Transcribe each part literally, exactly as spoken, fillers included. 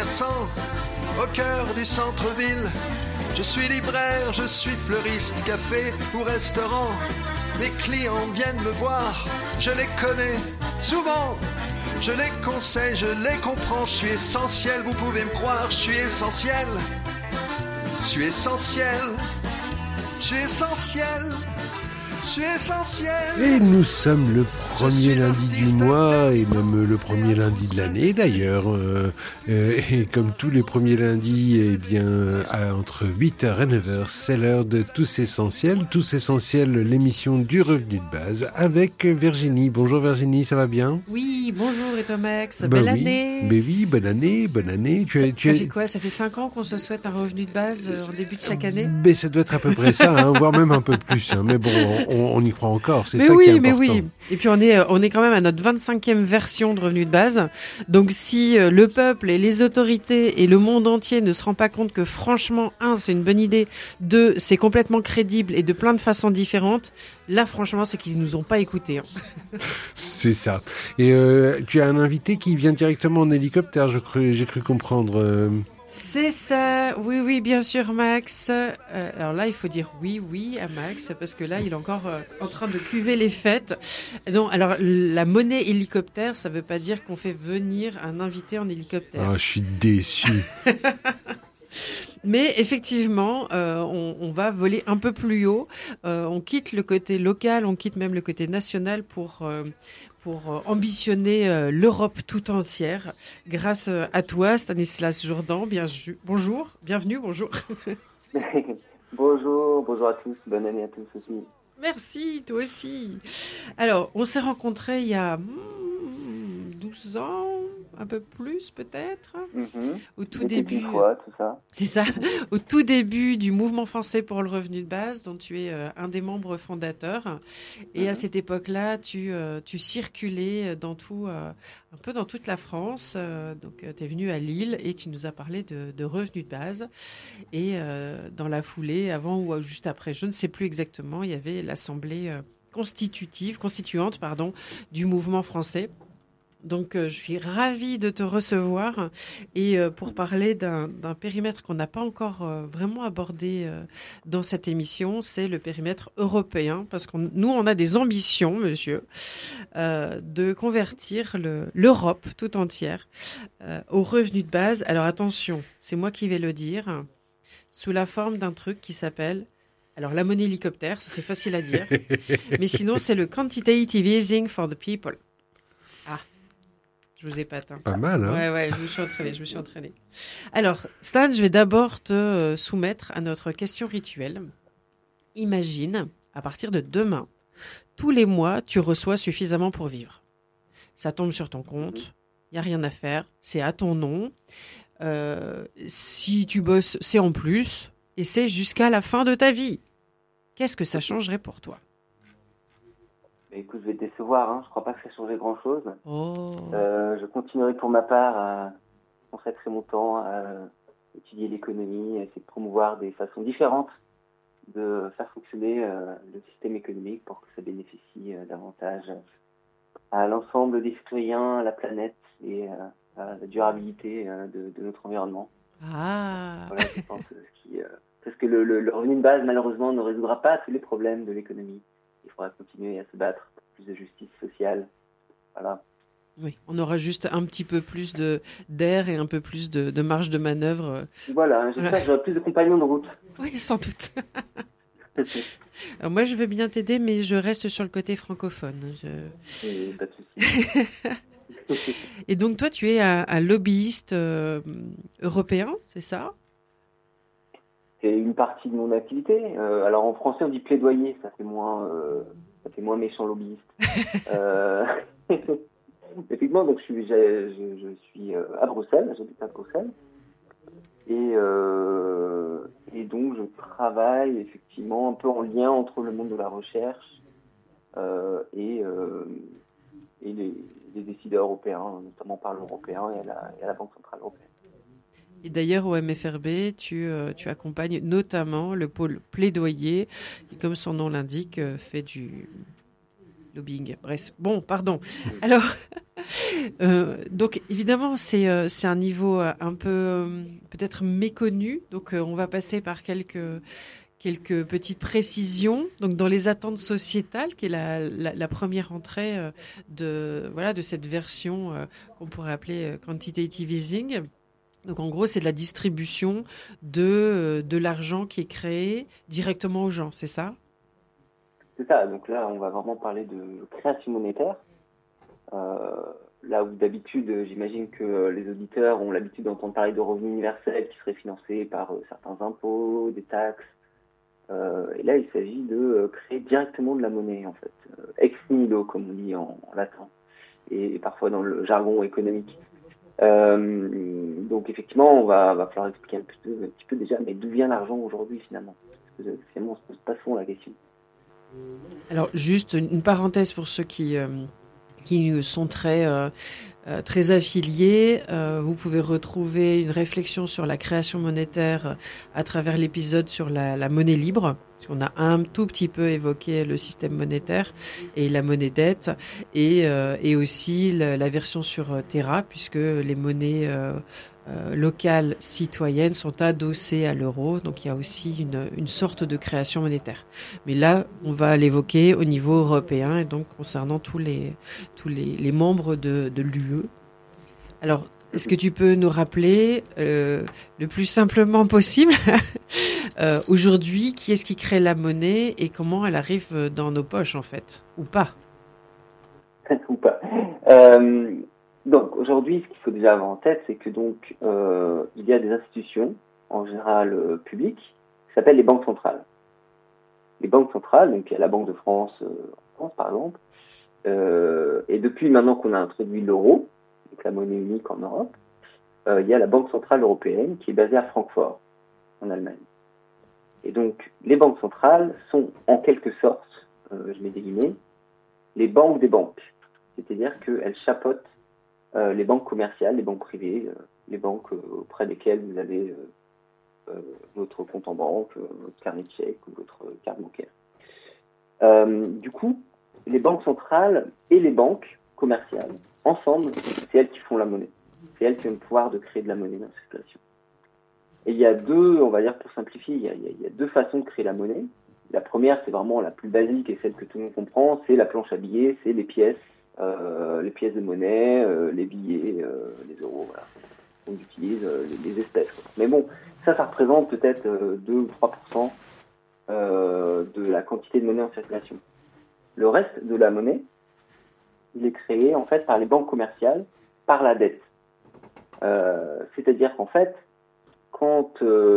commerçant au cœur du centre-ville. Je suis libraire, je suis fleuriste, café ou restaurant. Mes clients viennent me voir, je les connais souvent. Je les conseille, je les comprends, je suis essentiel, vous pouvez me croire, je suis essentiel. Je suis essentiel, je suis essentiel. Je suis essentiel. Et nous sommes le premier lundi du mois et même le premier lundi de l'année d'ailleurs. Euh, euh, et comme tous les premiers lundis, eh bien, à, entre huit heures et neuf heures, c'est l'heure de Tous Essentiels. Tous Essentiels, l'émission du revenu de base avec Virginie. Bonjour Virginie, ça va bien? Oui, bonjour et toi Max, bah belle oui, année. Mais oui, bonne année, bonne année. Tu ça es, tu ça es... fait quoi? Ça fait cinq ans qu'on se souhaite un revenu de base euh, en début de chaque année? Mais ça doit être à peu près ça, hein, voire même un peu plus. Hein. Mais bon, on, on y croit encore, c'est mais ça oui, qui est mais important. oui. Et puis on est, on est quand même à notre vingt-cinquième version de revenu de base. Donc si euh, le peuple et les autorités et le monde entier ne se rend pas compte que franchement, un, c'est une bonne idée, deux, c'est complètement crédible et de plein de façons différentes, là franchement, c'est qu'ils nous ont pas écoutés. Hein. C'est ça. Et euh, tu as un invité qui vient directement en hélicoptère, je cru, j'ai cru comprendre. Euh... C'est ça, oui, oui, bien sûr, Max. Euh, alors là, il faut dire oui, oui à Max, parce que là, il est encore euh, en train de cuver les fêtes. Donc, alors, la monnaie hélicoptère, ça veut pas dire qu'on fait venir un invité en hélicoptère. Ah, je suis déçu. Mais effectivement, euh, on, on va voler un peu plus haut. Euh, on quitte le côté local, on quitte même le côté national pour euh, pour ambitionner euh, l'Europe tout entière. Grâce à toi, Stanislas Jourdan. Bien, bonjour, bienvenue, bonjour. Bonjour, bonjour à tous. Bonne année à tous aussi. Merci, toi aussi. Alors, on s'est rencontrés il y a hmm, douze ans, un peu plus peut-être, mm-hmm. au tout Des début. Fois, tout ça. C'est ça, au tout début du mouvement français pour le revenu de base, dont tu es euh, un des membres fondateurs. Et mm-hmm. à cette époque-là, tu euh, tu circulais dans tout, euh, un peu dans toute la France. Euh, donc, euh, tu es venu à Lille et tu nous as parlé de, de revenu de base. Et euh, dans la foulée, avant ou juste après, je ne sais plus exactement, il y avait l'assemblée euh, constitutive, constituante, pardon, du mouvement français. Donc, euh, je suis ravie de te recevoir et euh, pour parler d'un, d'un périmètre qu'on n'a pas encore euh, vraiment abordé euh, dans cette émission, c'est le périmètre européen, parce que nous, on a des ambitions, monsieur, euh, de convertir le, l'Europe tout entière euh, au revenu de base. Alors, attention, c'est moi qui vais le dire, sous la forme d'un truc qui s'appelle... Alors, la monnaie hélicoptère, c'est facile à dire, mais sinon, c'est le quantitative easing for the people. Ah. Je vous épate. Hein. Pas mal, hein? Ouais, ouais, je me suis entraînée, je me suis entraînée. Alors, Stan, je vais d'abord te euh, soumettre à notre question rituelle. Imagine, à partir de demain, tous les mois, tu reçois suffisamment pour vivre. Ça tombe sur ton compte, il n'y a rien à faire, c'est à ton nom. Euh, si tu bosses, c'est en plus, et c'est jusqu'à la fin de ta vie. Qu'est-ce que ça changerait pour toi ? Écoute, je vais te décevoir, hein. Je crois pas que ça changeait grand-chose. Oh. Euh, je continuerai pour ma part à consacrer mon temps à étudier l'économie, à essayer de promouvoir des façons différentes de faire fonctionner euh, le système économique pour que ça bénéficie euh, davantage à l'ensemble des citoyens, à la planète et euh, à la durabilité euh, de, de notre environnement. Ah. Voilà, je pense euh, ce qui, euh, parce que le, le, le revenu de base, malheureusement, ne résoudra pas tous les problèmes de l'économie. Il faudra continuer à se battre pour plus de justice sociale. Voilà. Oui, on aura juste un petit peu plus de, d'air et un peu plus de, de marge de manœuvre. Voilà, j'espère voilà. que j'aurai plus de compagnons de route. Oui, sans doute. Alors moi, je veux bien t'aider, mais je reste sur le côté francophone. Je... Oui, pas de souci. Et donc, toi, tu es un, un lobbyiste euh, européen, c'est ça ? C'est une partie de mon activité. Euh, alors, en français, on dit plaidoyer, ça fait moins, euh, ça fait moins méchant lobbyiste. euh... Effectivement, donc je suis, je, je, je suis à Bruxelles, j'habite à Bruxelles, et, euh, et donc je travaille effectivement un peu en lien entre le monde de la recherche euh, et, euh, et les, les décideurs européens, notamment par l'Européen et à la, et à la Banque Centrale Européenne. Et d'ailleurs, au M F R B, tu, euh, tu accompagnes notamment le pôle plaidoyer, qui, comme son nom l'indique, fait du... lobbying. Bref, bon, pardon. Alors, Euh, donc évidemment, c'est euh, c'est un niveau un peu euh, peut-être méconnu. Donc euh, on va passer par quelques quelques petites précisions. Donc dans les attentes sociétales, qui est la, la, la première entrée euh, de voilà de cette version euh, qu'on pourrait appeler euh, quantitative easing. Donc en gros, c'est de la distribution de euh, de l'argent qui est créé directement aux gens, c'est ça? C'est ça. Donc là, on va vraiment parler de création monétaire. Euh, là où d'habitude, j'imagine que les auditeurs ont l'habitude d'entendre parler de revenu universel qui serait financé par euh, certains impôts, des taxes. Euh, et là, il s'agit de euh, créer directement de la monnaie, en fait, euh, ex nihilo, comme on dit en, en latin, et, et parfois dans le jargon économique. Euh, donc, effectivement, on va, va falloir expliquer un petit peu, un petit peu déjà, mais d'où vient l'argent aujourd'hui, finalement? Parce que finalement, on se pose pas souvent la question. Alors, juste une parenthèse pour ceux qui euh, qui sont très euh, euh, très affiliés. Euh, vous pouvez retrouver une réflexion sur la création monétaire à travers l'épisode sur la, la monnaie libre. On a un tout petit peu évoqué le système monétaire et la monnaie dette, et euh, et aussi la, la version sur Terra, puisque les monnaies euh, euh, locales citoyennes sont adossées à l'euro. Donc il y a aussi une une sorte de création monétaire. Mais là, on va l'évoquer au niveau européen, et donc concernant tous les tous les, les membres de de l'U E. Alors, est-ce que tu peux nous rappeler euh, le plus simplement possible euh, aujourd'hui, qui est-ce qui crée la monnaie et comment elle arrive dans nos poches, en fait, ou pas? Ou pas. Euh, donc aujourd'hui, ce qu'il faut déjà avoir en tête, c'est que donc euh, il y a des institutions, en général euh, publiques, qui s'appellent les banques centrales. Les banques centrales, donc il y a la Banque de France, euh, en France par exemple, euh, et depuis maintenant qu'on a introduit l'euro, donc la monnaie unique en Europe, euh, il y a la Banque centrale européenne qui est basée à Francfort, en Allemagne. Et donc, les banques centrales sont en quelque sorte, euh, je mets des guillemets, les banques des banques. C'est-à-dire qu'elles chapeautent euh, les banques commerciales, les banques privées, euh, les banques euh, auprès desquelles vous avez euh, euh, votre compte en banque, euh, votre carnet de chèques ou votre euh, carte bancaire. Euh, du coup, les banques centrales et les banques commerciales, ensemble, c'est elles qui font la monnaie. C'est elles qui ont le pouvoir de créer de la monnaie dans la circulation. Et il y a deux, on va dire pour simplifier, il y a, il y a deux façons de créer la monnaie. La première, c'est vraiment la plus basique et celle que tout le monde comprend, c'est la planche à billets, c'est les pièces, euh, les pièces de monnaie, euh, les billets, euh, les euros, voilà. On utilise euh, les, les espèces, quoi. Mais bon, ça, ça représente peut-être euh, deux ou trois pour cent euh, de la quantité de monnaie en circulation. Le reste de la monnaie, il est créé en fait par les banques commerciales, par la dette. Euh, c'est-à-dire qu'en fait, quand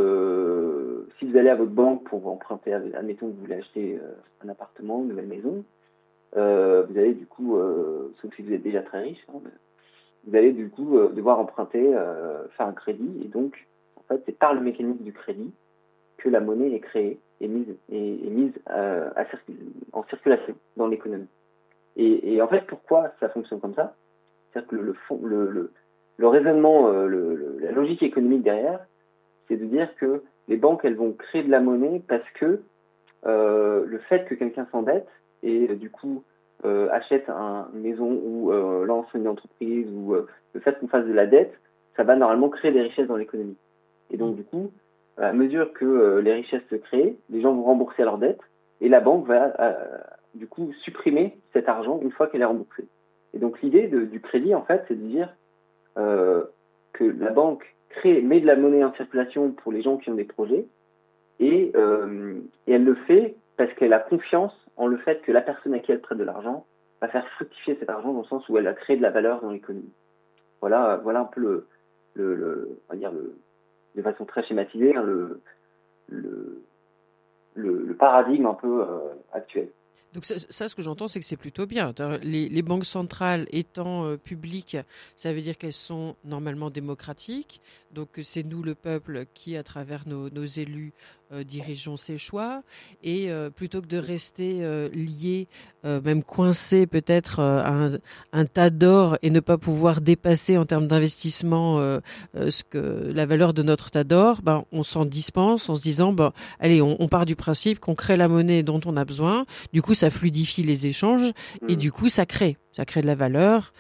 euh, si vous allez à votre banque pour emprunter, admettons que vous voulez acheter euh, un appartement, une nouvelle maison, euh, vous allez du coup, euh, sauf si vous êtes déjà très riche, hein, vous allez du coup euh, devoir emprunter, euh, faire un crédit, et donc en fait c'est par le mécanisme du crédit que la monnaie est créée et mise, est, est mise euh, à circul- en circulation dans l'économie. Et, et en fait, pourquoi ça fonctionne comme ça? C'est-à-dire que le, le, fond, le, le, le raisonnement, euh, le, le, la logique économique derrière, c'est de dire que les banques, elles vont créer de la monnaie parce que euh, le fait que quelqu'un s'endette et euh, du coup euh, achète un, une maison ou euh, lance une entreprise ou euh, le fait qu'on fasse de la dette, ça va normalement créer des richesses dans l'économie. Et donc du coup, à mesure que euh, les richesses se créent, les gens vont rembourser leur dette et la banque va euh, du coup supprimer cet argent une fois qu'elle est remboursée. Et donc l'idée de, du crédit, en fait, c'est de dire euh, que la banque crée, met de la monnaie en circulation pour les gens qui ont des projets, et, euh, et elle le fait parce qu'elle a confiance en le fait que la personne à qui elle prête de l'argent va faire fructifier cet argent dans le sens où elle a créé de la valeur dans l'économie. Voilà, voilà un peu le, le, le on va dire le, de façon très schématisée, hein, le, le, le, le paradigme un peu euh, actuel. Donc ça, ça, ce que j'entends, c'est que c'est plutôt bien. Les, les banques centrales étant euh, publiques, ça veut dire qu'elles sont normalement démocratiques. Donc c'est nous, le peuple, qui, à travers nos, nos élus, euh, dirigeons ces choix. Et euh, plutôt que de rester euh, liés, euh, même coincés peut-être euh, à un, un tas d'or et ne pas pouvoir dépasser en termes d'investissement euh, euh, ce que la valeur de notre tas d'or, ben, on s'en dispense en se disant, ben, allez, on, on part du principe qu'on crée la monnaie dont on a besoin. Du coup, ça fluidifie les échanges et du coup, ça crée, ça crée de la valeur.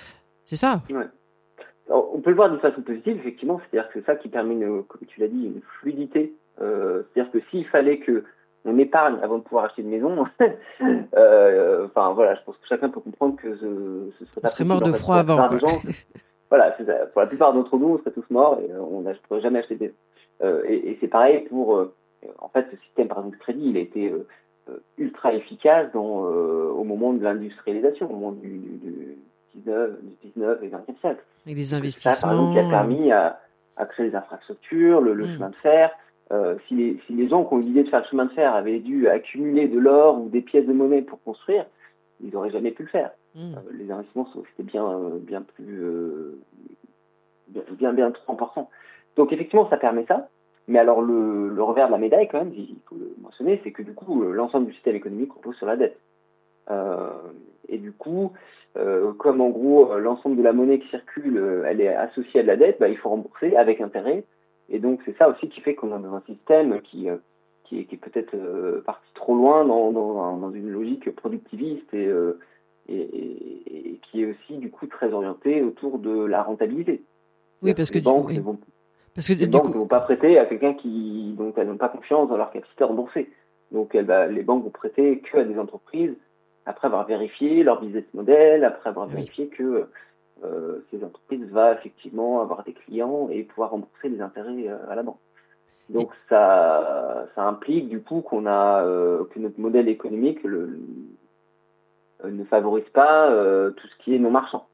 C'est ça. Ouais. Alors, on peut le voir d'une façon positive, effectivement, c'est-à-dire que c'est ça qui permet, une, comme tu l'as dit, une fluidité. Euh, c'est-à-dire que s'il fallait que on épargne avant de pouvoir acheter une maison, euh, enfin voilà, je pense que chacun peut comprendre que ce, ce serait on pas serait possible, mort de en fait, froid pour la avant. plupart des gens. Voilà, c'est ça. Pour la plupart d'entre nous, on serait tous morts et on ne pourrait jamais acheter des. Euh, et, et c'est pareil pour, euh, en fait, ce système par exemple de crédit, il a été euh, ultra efficace dans, euh, au moment de l'industrialisation, au moment du, du, du dix-neuf et vingtième siècle. Avec des investissements. Ça, par exemple, qui a permis à, à créer des infrastructures, le, le mmh. chemin de fer. Euh, si, les, si les gens qui ont eu l'idée de faire le chemin de fer avaient dû accumuler de l'or ou des pièces de monnaie pour construire, ils n'auraient jamais pu le faire. Mmh. Euh, les investissements, c'était bien, bien plus, euh, bien, bien, bien trop important. Donc effectivement, ça permet ça. Mais alors le, le revers de la médaille, quand même, il faut le mentionner, c'est que du coup, l'ensemble du système économique repose sur la dette. Euh, et du coup, euh, comme en gros l'ensemble de la monnaie qui circule, euh, elle est associée à de la dette, bah, il faut rembourser avec intérêt. Et donc c'est ça aussi qui fait qu'on a dans un système qui, euh, qui est, qui est peut-être euh, parti trop loin dans, dans, dans une logique productiviste et, euh, et, et, et qui est aussi du coup très orienté autour de la rentabilité. Oui, parce que, les banques du, oui. ne vont, parce que les du banques coup... ne vont pas prêter à quelqu'un qui donc elles n'ont pas confiance dans leur capacité à rembourser. Donc elles, bah, les banques vont prêter que à des entreprises après avoir vérifié leur business model, après avoir oui. vérifié que euh, ces entreprises vont effectivement avoir des clients et pouvoir rembourser les intérêts euh, à la banque. Donc et... ça, ça implique du coup qu'on a euh, que notre modèle économique le, le, ne favorise pas euh, tout ce qui est non marchand.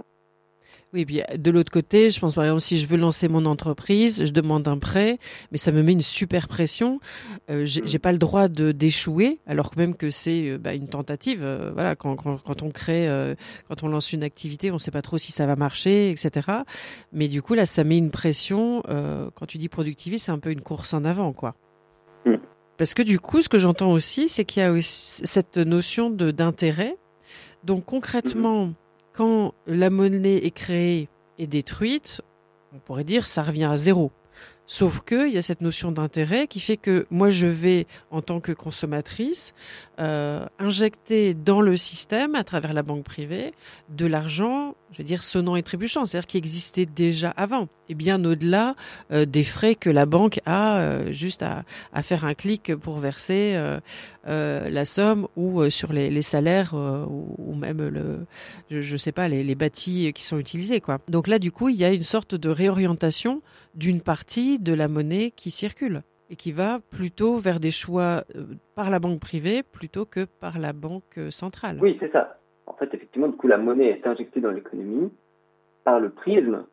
Oui, puis de l'autre côté, je pense par exemple si je veux lancer mon entreprise, je demande un prêt, mais ça me met une super pression. Euh, j'ai, mmh. j'ai pas le droit de d'échouer, alors que même que c'est euh, bah, une tentative. Euh, voilà, quand, quand quand on crée, euh, quand on lance une activité, on sait pas trop si ça va marcher, et cetera. Mais du coup là, ça met une pression. Euh, quand tu dis productiviste, c'est un peu une course en avant, quoi. Mmh. Parce que du coup, ce que j'entends aussi, c'est qu'il y a aussi cette notion de d'intérêt. Donc concrètement. Mmh. Quand la monnaie est créée et détruite, on pourrait dire ça revient à zéro. Sauf que il y a cette notion d'intérêt qui fait que moi je vais, en tant que consommatrice, euh, injecter dans le système, à travers la banque privée, de l'argent, je veux dire sonnant et trébuchant, c'est-à-dire qui existait déjà avant, et bien au-delà euh, des frais que la banque a euh, juste à, à faire un clic pour verser euh, euh, la somme ou euh, sur les, les salaires euh, ou, ou même le, je, je sais pas, les, les bâtis qui sont utilisés, quoi. Donc là, du coup, il y a une sorte de réorientation d'une partie de la monnaie qui circule et qui va plutôt vers des choix euh, par la banque privée plutôt que par la banque centrale. Oui, c'est ça. En fait, effectivement, du coup, la monnaie est injectée dans l'économie par le prisme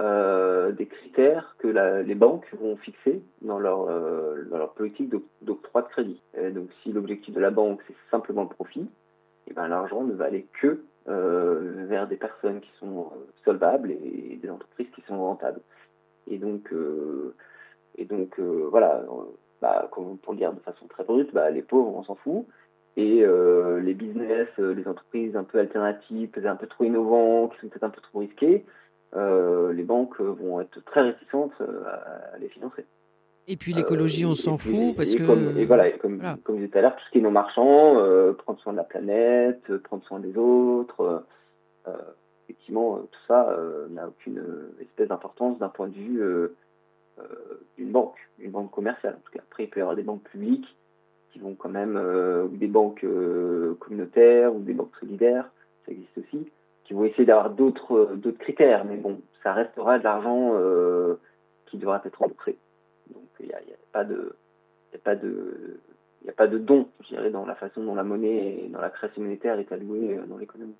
euh, des critères que la, les banques vont fixer dans leur, euh, dans leur politique d'octroi de crédit. Et donc, si l'objectif de la banque, c'est simplement le profit, et ben, l'argent ne va aller que euh, vers des personnes qui sont solvables et des entreprises qui sont rentables. Et donc, euh, et donc euh, voilà, bah, pour le dire de façon très brute, bah, les pauvres, on s'en fout. Et euh, les business, les entreprises un peu alternatives, un peu trop innovants, qui sont peut-être un peu trop risqués, euh, les banques vont être très réticentes à, à les financer. Et puis l'écologie, euh, on s'en fout et, parce et que... Comme, et voilà, et comme, voilà. comme je disais tout à l'heure, tout ce qui est non marchand, euh, prendre soin de la planète, prendre soin des autres... Euh, effectivement, tout ça euh, n'a aucune espèce d'importance d'un point de vue euh, euh, d'une banque, une banque commerciale. En tout cas, après, il peut y avoir des banques publiques qui vont quand même, euh, ou des banques euh, communautaires, ou des banques solidaires, ça existe aussi, qui vont essayer d'avoir d'autres, d'autres critères. Mais bon, ça restera de l'argent euh, qui devra être remboursé. Donc, il n'y a, y a pas de, il n'y a pas de, il n'y a pas de don, je dirais, dans la façon dont la monnaie, dans la création monétaire est allouée dans l'économie.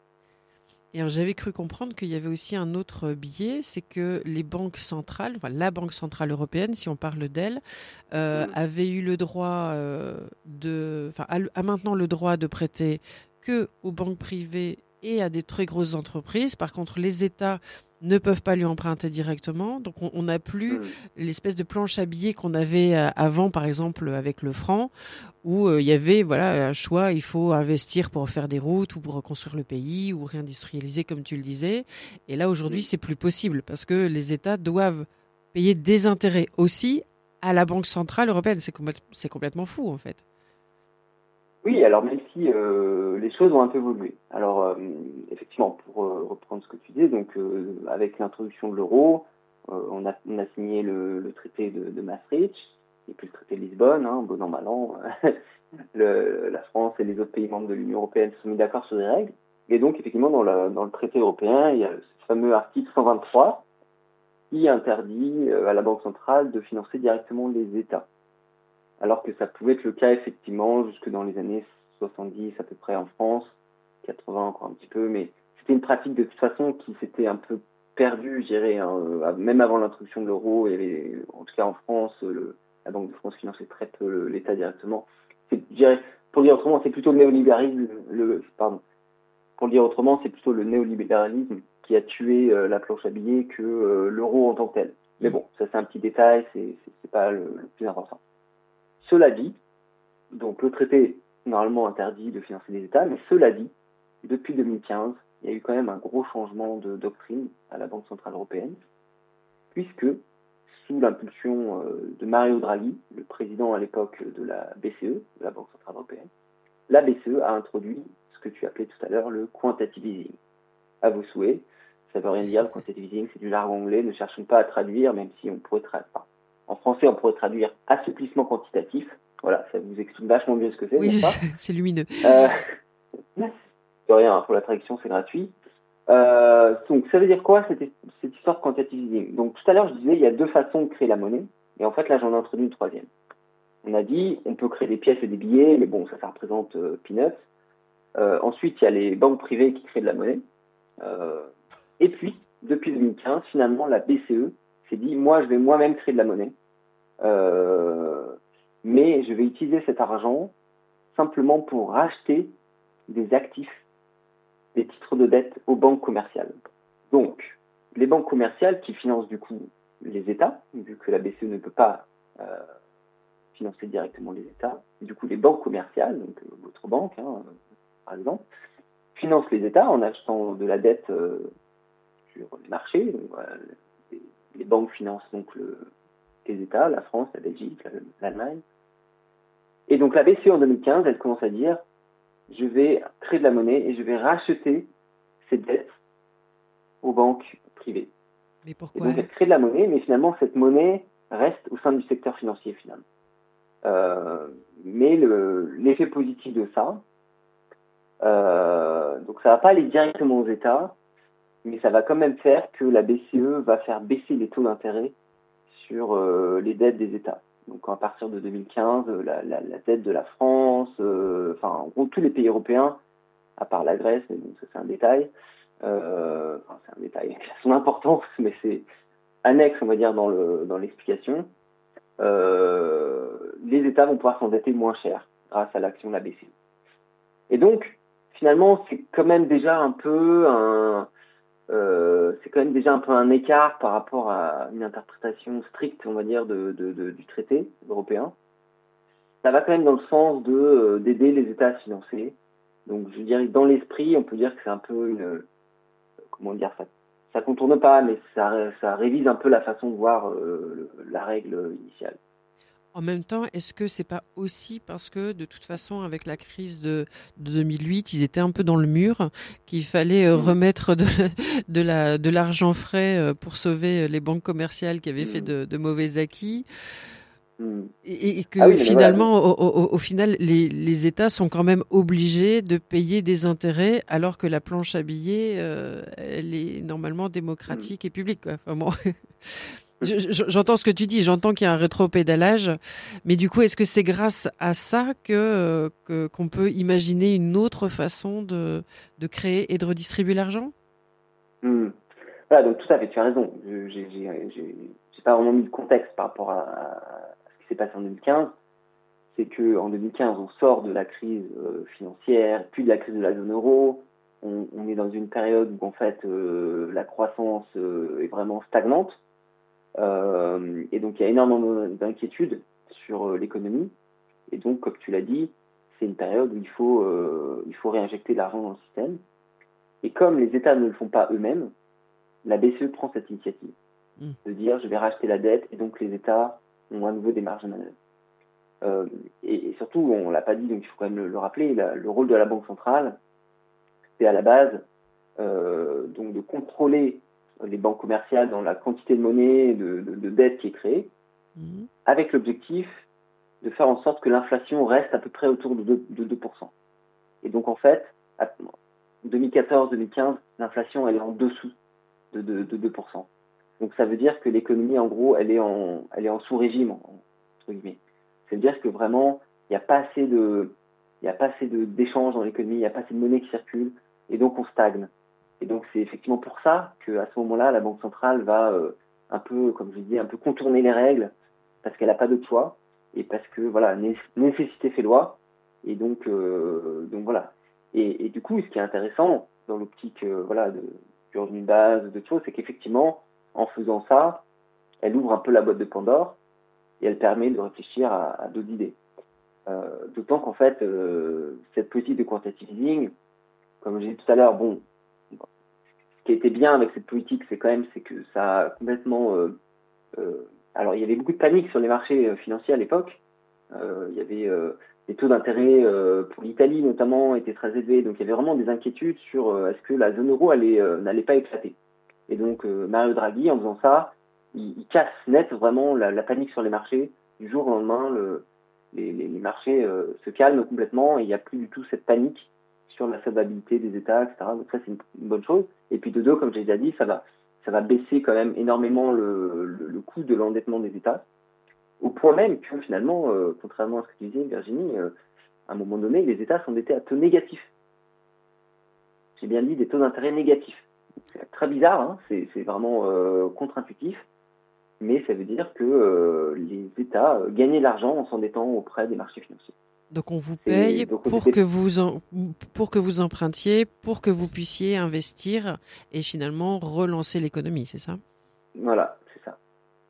Et alors, j'avais cru comprendre qu'il y avait aussi un autre biais, c'est que les banques centrales, enfin la Banque centrale européenne, si on parle d'elle, euh, mmh. avait eu le droit euh, de, enfin a, a maintenant le droit de prêter que aux banques privées et à des très grosses entreprises. Par contre, les États ne peuvent pas lui emprunter directement. Donc, on n'a plus mmh. l'espèce de planche à billets qu'on avait avant, par exemple, avec le franc, où il euh, y avait voilà un choix, il faut investir pour faire des routes ou pour reconstruire le pays ou réindustrialiser, comme tu le disais. Et là, aujourd'hui, mmh. c'est plus possible parce que les États doivent payer des intérêts aussi à la Banque centrale européenne. C'est, com- c'est complètement fou, en fait. Oui, alors même si euh, les choses ont un peu évolué. Alors euh, effectivement, pour euh, reprendre ce que tu disais, donc euh, avec l'introduction de l'euro, euh, on, a, on a signé le, le traité de, de Maastricht et puis le traité de Lisbonne, hein, bon an mal an, le, la France et les autres pays membres de l'Union européenne se sont mis d'accord sur des règles. Et donc effectivement, dans, la, dans le traité européen, il y a ce fameux article cent vingt-trois qui interdit euh, à la Banque centrale de financer directement les États. Alors que ça pouvait être le cas effectivement jusque dans les années soixante-dix à peu près en France, quatre-vingts encore un petit peu, mais c'était une pratique de toute façon qui s'était un peu perdue, je dirais, hein, même avant l'introduction de l'euro, et en tout cas en France, le, la Banque de France finançait très peu le, l'État directement. C'est, je dirais, pour dire autrement, c'est plutôt le néolibéralisme, le, pardon, pour le dire autrement, c'est plutôt le néolibéralisme qui a tué euh, la planche à billets que euh, l'euro en tant que tel. Mais bon, ça c'est un petit détail, c'est, c'est, c'est pas le, le plus important. Cela dit, donc le traité normalement interdit de financer les États, mais cela dit, depuis deux mille quinze, il y a eu quand même un gros changement de doctrine à la Banque centrale européenne, puisque sous l'impulsion de Mario Draghi, le président à l'époque de la B C E, de la Banque centrale européenne, la B C E a introduit ce que tu appelais tout à l'heure le quantitative easing. À vos souhaits, ça ne veut rien dire, le quantitative easing, c'est du jargon anglais, ne cherchons pas à traduire, même si on pourrait traduire. En français, on pourrait traduire assouplissement quantitatif. Voilà, ça vous explique vachement mieux ce que c'est, oui, n'est-ce pas ? C'est lumineux. Euh, de rien, pour la traduction, c'est gratuit. Euh, donc, ça veut dire quoi, cette, cette histoire de quantitative easing ? Donc, tout à l'heure, je disais, il y a deux façons de créer la monnaie. Et en fait, là, j'en ai introduit une troisième. On a dit, on peut créer des pièces et des billets, mais bon, ça, ça représente euh, peanuts. Euh, ensuite, il y a les banques privées qui créent de la monnaie. Euh, et puis, depuis deux mille quinze, finalement, la B C E s'est dit, moi, je vais moi-même créer de la monnaie. Euh, mais je vais utiliser cet argent simplement pour racheter des actifs, des titres de dette aux banques commerciales. Donc, les banques commerciales qui financent du coup les États, vu que la B C E ne peut pas euh, financer directement les États, du coup les banques commerciales, donc euh, votre banque, hein, par exemple, financent les États en achetant de la dette euh, sur les marchés. Donc, voilà, les, les banques financent donc le les États, la France, la Belgique, l'Allemagne. Et donc la B C E en deux mille quinze, elle commence à dire, je vais créer de la monnaie et je vais racheter ces dettes aux banques privées. Mais pourquoi ? Et donc elle crée de la monnaie, mais finalement cette monnaie reste au sein du secteur financier finalement. Euh, mais le, l'effet positif de ça, euh, donc ça va pas aller directement aux États, mais ça va quand même faire que la B C E va faire baisser les taux d'intérêt sur euh, les dettes des États. Donc à partir de deux mille quinze, la, la, la dette de la France, euh, enfin en gros tous les pays européens, à part la Grèce, mais bon ça c'est un détail, euh, enfin c'est un détail qui a son importance, mais c'est annexe on va dire dans le dans l'explication. Euh, les États vont pouvoir s'endetter moins cher grâce à l'action de la B C E. Et donc finalement c'est quand même déjà un peu un Euh, c'est quand même déjà un peu un écart par rapport à une interprétation stricte, on va dire, de, de, de, du traité européen. Ça va quand même dans le sens de euh, d'aider les États à se financer. Donc, je dirais que dans l'esprit, on peut dire que c'est un peu une, euh, comment dire, ça, ça contourne pas, mais ça, ça révise un peu la façon de voir euh, la règle initiale. En même temps, est-ce que c'est pas aussi parce que de toute façon, avec la crise de, de deux mille huit, ils étaient un peu dans le mur, qu'il fallait mmh. remettre de, de, la, de l'argent frais pour sauver les banques commerciales qui avaient mmh. fait de, de mauvais acquis, mmh. et, et que ah oui, finalement, voilà. au, au, au final, les, les États sont quand même obligés de payer des intérêts, alors que la planche à billets, euh, elle est normalement démocratique mmh. et publique, quoi. Enfin, bon. Je, je, j'entends ce que tu dis, j'entends qu'il y a un rétropédalage, mais du coup, est-ce que c'est grâce à ça que, que qu'on peut imaginer une autre façon de, de créer et de redistribuer l'argent ? mmh. Voilà, donc tout à fait, tu as raison. Je, j'ai, j'ai, j'ai, j'ai pas vraiment mis de contexte par rapport à, à ce qui s'est passé en deux mille quinze. C'est que en deux mille quinze, on sort de la crise euh, financière, puis de la crise de la zone euro. On, on est dans une période où en fait euh, la croissance euh, est vraiment stagnante. Euh, et donc il y a énormément d'inquiétudes sur euh, l'économie, et donc comme tu l'as dit, c'est une période où il faut euh, il faut réinjecter de l'argent dans le système, et comme les États ne le font pas eux-mêmes, la B C E prend cette initiative mmh. de dire je vais racheter la dette, et donc les États ont à nouveau des marges de manœuvre. Euh, et, et surtout, on l'a pas dit, donc il faut quand même le, le rappeler, la, le rôle de la Banque centrale, c'est à la base euh, donc de contrôler les banques commerciales dans la quantité de monnaie, de, de, de dette qui est créée, mmh. avec l'objectif de faire en sorte que l'inflation reste à peu près autour de deux, de deux pour cent. Et donc en fait, en deux mille quatorze deux mille quinze, l'inflation elle est en dessous de, de, de deux pour cent. Donc ça veut dire que l'économie, en gros, elle est en, elle est en sous-régime, entre guillemets. C'est-à-dire que vraiment, il n'y a pas assez de, il n'y a pas assez de, d'échanges dans l'économie, il n'y a pas assez de monnaie qui circule, et donc on stagne. Et donc c'est effectivement pour ça qu'à ce moment-là, la Banque centrale va euh, un peu, comme je disais, un peu contourner les règles, parce qu'elle n'a pas d'autre choix, et parce que voilà, nécessité fait loi, et donc, euh, donc voilà. Et, et du coup, ce qui est intéressant dans l'optique, euh, voilà, de, du revenu de base, de choses, c'est qu'effectivement, en faisant ça, elle ouvre un peu la boîte de Pandore, et elle permet de réfléchir à, à d'autres idées. Euh, d'autant qu'en fait, euh, cette politique de quantitative easing, comme j'ai dit tout à l'heure, bon, ce qui a été bien avec cette politique, c'est quand même, c'est que ça a complètement, euh, euh, alors il y avait beaucoup de panique sur les marchés financiers à l'époque. Euh, il y avait euh, les taux d'intérêt euh, pour l'Italie notamment étaient très élevés, donc il y avait vraiment des inquiétudes sur euh, est-ce que la zone euro allait euh, n'allait pas éclater. Et donc euh, Mario Draghi, en faisant ça, il, il casse net vraiment la, la panique sur les marchés. Du jour au lendemain, le, les, les, les marchés euh, se calment complètement et il n'y a plus du tout cette panique sur la solvabilité des États, et cetera. Donc ça, c'est une, une bonne chose. Et puis de deux, comme j'ai déjà dit, ça va, ça va baisser quand même énormément le, le, le coût de l'endettement des États, au point même que finalement, euh, contrairement à ce que tu disais, Virginie, euh, à un moment donné, les États s'endettaient à taux négatifs. J'ai bien dit des taux d'intérêt négatifs. C'est très bizarre, hein, c'est, c'est vraiment euh, contre-intuitif, mais ça veut dire que euh, les États euh, gagnaient de l'argent en s'endettant auprès des marchés financiers. Donc on vous paye donc, pour, que vous en, pour que vous empruntiez, pour que vous puissiez investir et finalement relancer l'économie, c'est ça ? Voilà, c'est ça.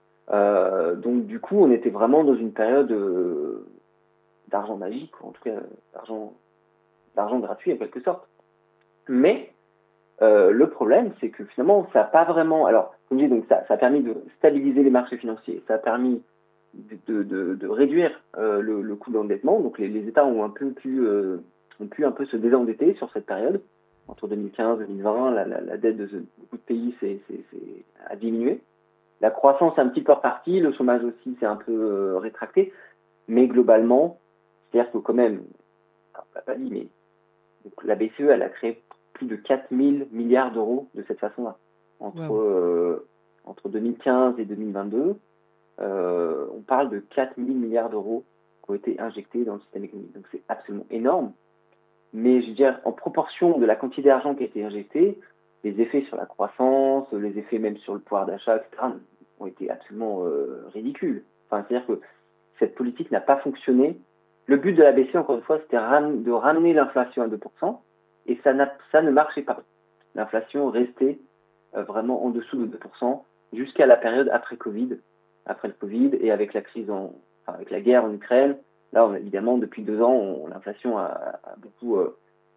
Euh, donc du coup, on était vraiment dans une période euh, d'argent magique, ou en tout cas d'argent, d'argent gratuit en quelque sorte. Mais euh, le problème, c'est que finalement, ça n'a pas vraiment... Alors, comme je dis, donc ça, ça a permis de stabiliser les marchés financiers, ça a permis De, de, de réduire euh, le, le coût d'endettement. Donc les, les États ont un peu pu, euh, ont pu un peu se désendetter sur cette période. Entre deux mille quinze et deux mille vingt, la, la, la dette de beaucoup de pays c'est, c'est, c'est, a diminué. La croissance est un petit peu repartie, le chômage aussi s'est un peu euh, rétracté. Mais globalement, c'est-à-dire que quand même, on l'a pas dit, mais donc, la B C E, elle a créé plus de quatre mille milliards d'euros de cette façon-là. Entre, wow. euh, entre deux mille quinze et deux mille vingt-deux, Euh, on parle de quatre mille milliards d'euros qui ont été injectés dans le système économique. Donc c'est absolument énorme. Mais je veux dire, en proportion de la quantité d'argent qui a été injectée, les effets sur la croissance, les effets même sur le pouvoir d'achat, et cetera, ont été absolument euh, ridicules. Enfin, c'est-à-dire que cette politique n'a pas fonctionné. Le but de la B C E, encore une fois, c'était ram- de ramener l'inflation à deux pour cent, et ça, n'a, ça ne marchait pas. L'inflation restait euh, vraiment en dessous de deux pour cent jusqu'à la période après Covid. Après le Covid et avec la crise, en, enfin, avec la guerre en Ukraine, là, on, évidemment, depuis deux ans, on, l'inflation a, a beaucoup euh,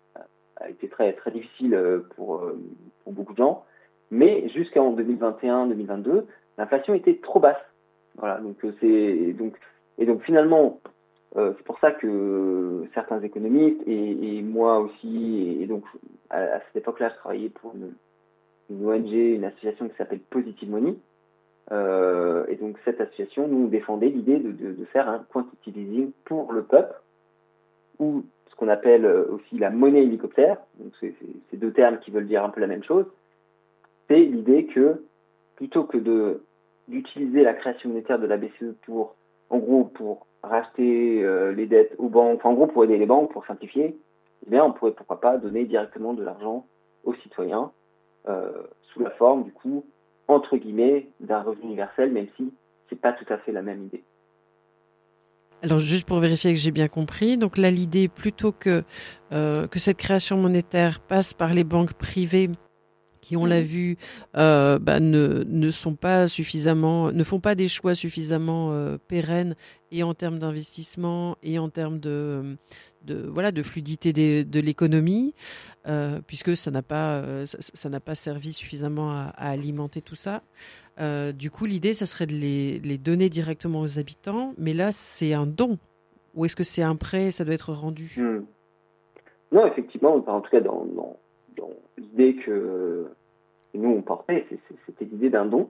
a été très très difficile pour, euh, pour beaucoup de gens. Mais jusqu'en deux mille vingt et un deux mille vingt-deux, l'inflation était trop basse. Voilà, donc c'est donc et donc finalement, euh, c'est pour ça que certains économistes et, et moi aussi, et, et donc à, à cette époque-là, je travaillais pour une, une O N G, une association qui s'appelle Positive Money. Euh, et donc cette association nous défendait l'idée de, de, de faire un quantitative easing pour le peuple, ou ce qu'on appelle aussi la monnaie hélicoptère. Donc c'est, c'est, c'est deux termes qui veulent dire un peu la même chose. C'est l'idée que plutôt que de d'utiliser la création monétaire de la B C E pour, en gros, pour racheter euh, les dettes aux banques, enfin en gros pour aider les banques, pour simplifier, eh bien on pourrait pourquoi pas donner directement de l'argent aux citoyens euh, sous la forme du coup entre guillemets, d'un revenu universel, même si c'est pas tout à fait la même idée. Alors, juste pour vérifier que j'ai bien compris, donc là, l'idée, plutôt que, euh, que cette création monétaire passe par les banques privées qui, on l'a vu, euh, bah, ne, ne sont pas suffisamment, ne font pas des choix suffisamment euh, pérennes et en termes d'investissement et en termes de, de voilà, de fluidité des, de l'économie, euh, puisque ça n'a pas, euh, ça, ça n'a pas servi suffisamment à, à alimenter tout ça. Euh, du coup, l'idée, ça serait de les, les donner directement aux habitants, mais là, c'est un don ou est-ce que c'est un prêt et ça doit être rendu? Mmh. Non, effectivement, en tout cas, dans, dans, dans l'idée que nous, on portait, c'était l'idée d'un don.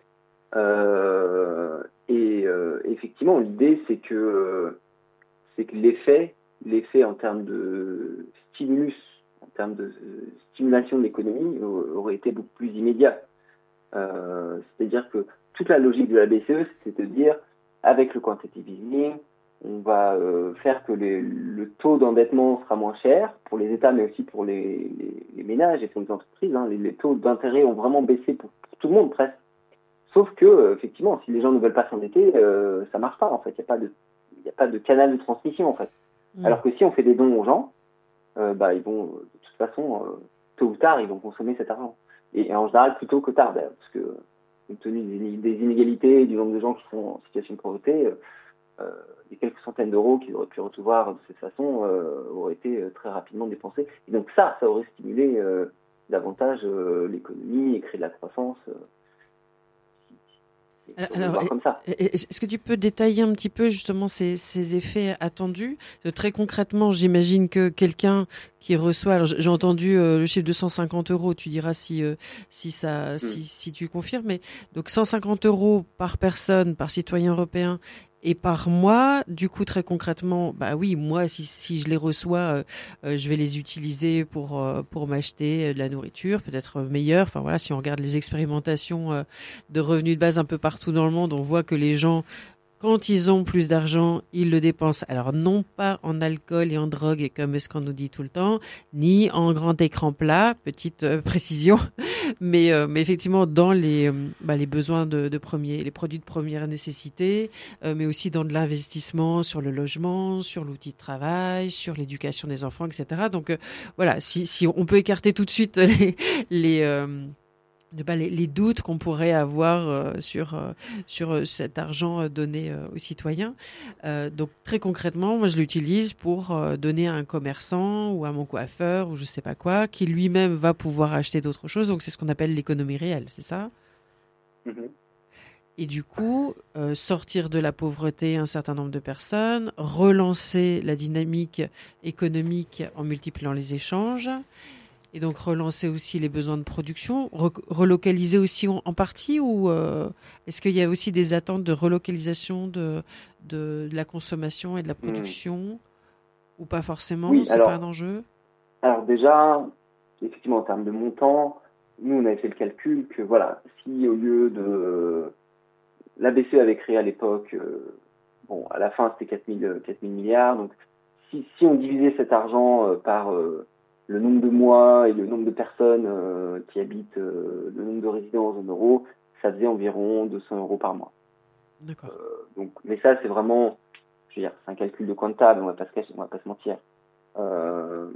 Euh, et euh, effectivement, l'idée, c'est que, c'est que l'effet, l'effet en termes de stimulus, en termes de stimulation de l'économie, aurait été beaucoup plus immédiat. Euh, c'est-à-dire que toute la logique de la B C E, c'est de dire, avec le quantitative easing, on va euh, faire que les, le taux d'endettement sera moins cher pour les États, mais aussi pour les, les, les ménages et pour les entreprises. Hein. Les, les taux d'intérêt ont vraiment baissé pour, pour tout le monde presque. Sauf que, euh, effectivement, si les gens ne veulent pas s'endetter, euh, ça marche pas en fait. Il n'y a pas de, il n'y a pas de canal de transmission en fait. Mmh. Alors que si on fait des dons aux gens, euh, bah ils vont, de toute façon, euh, tôt ou tard, ils vont consommer cet argent. Et, et en général plutôt que tard d'ailleurs, parce que compte tenu des, des inégalités et du nombre de gens qui sont en situation de pauvreté. Euh, Euh, les quelques centaines d'euros qu'ils auraient pu recevoir de cette façon euh, auraient été euh, très rapidement dépensés. Et donc ça, ça aurait stimulé euh, davantage euh, l'économie et créé de la croissance. Euh, Alors, comme ça. Est-ce que tu peux détailler un petit peu justement ces, ces effets attendus? Très concrètement, j'imagine que quelqu'un qui reçoit, alors j'ai entendu euh, le chiffre de cent cinquante euros, tu diras si euh, si ça, mm. si, si tu confirmes, mais donc cent cinquante euros par personne, par citoyen européen. Et par mois, du coup, très concrètement, bah oui, moi, si, si je les reçois, euh, euh, je vais les utiliser pour euh, pour m'acheter de la nourriture, peut-être meilleure. Enfin voilà, si on regarde les expérimentations euh, de revenus de base un peu partout dans le monde, on voit que les gens, quand ils ont plus d'argent, ils le dépensent. Alors non pas en alcool et en drogue, comme ce qu'on nous dit tout le temps, ni en grand écran plat, petite euh, précision, mais euh, mais effectivement dans les euh, bah, les besoins de, de premier, les produits de première nécessité, euh, mais aussi dans de l'investissement sur le logement, sur l'outil de travail, sur l'éducation des enfants, et cetera. Donc euh, voilà, si si on peut écarter tout de suite les les euh, Les, les doutes qu'on pourrait avoir euh, sur euh, sur cet argent donné euh, aux citoyens. Euh, donc très concrètement, moi je l'utilise pour euh, donner à un commerçant ou à mon coiffeur ou je sais pas quoi, qui lui-même va pouvoir acheter d'autres choses. Donc c'est ce qu'on appelle l'économie réelle, c'est ça? Mm-hmm. Et du coup, euh, sortir de la pauvreté un certain nombre de personnes, relancer la dynamique économique en multipliant les échanges. Et donc relancer aussi les besoins de production, re- relocaliser aussi en, en partie, ou euh, est-ce qu'il y a aussi des attentes de relocalisation de, de, de la consommation et de la production, mmh. ou pas forcément? Oui, c'est alors, pas un enjeu? Alors déjà, effectivement, en termes de montant, nous on avait fait le calcul que voilà, si au lieu de l'A B C E avait créé à l'époque, euh, bon, à la fin c'était quatre mille milliards, donc si, si on divisait cet argent euh, par euh, le nombre de mois et le nombre de personnes euh, qui habitent, euh, le nombre de résidents en zone euro, ça faisait environ deux cents euros par mois. D'accord. Euh, donc, mais ça, c'est vraiment, je veux dire, c'est un calcul de comptable, on va pas se cacher, on va pas se mentir. Euh,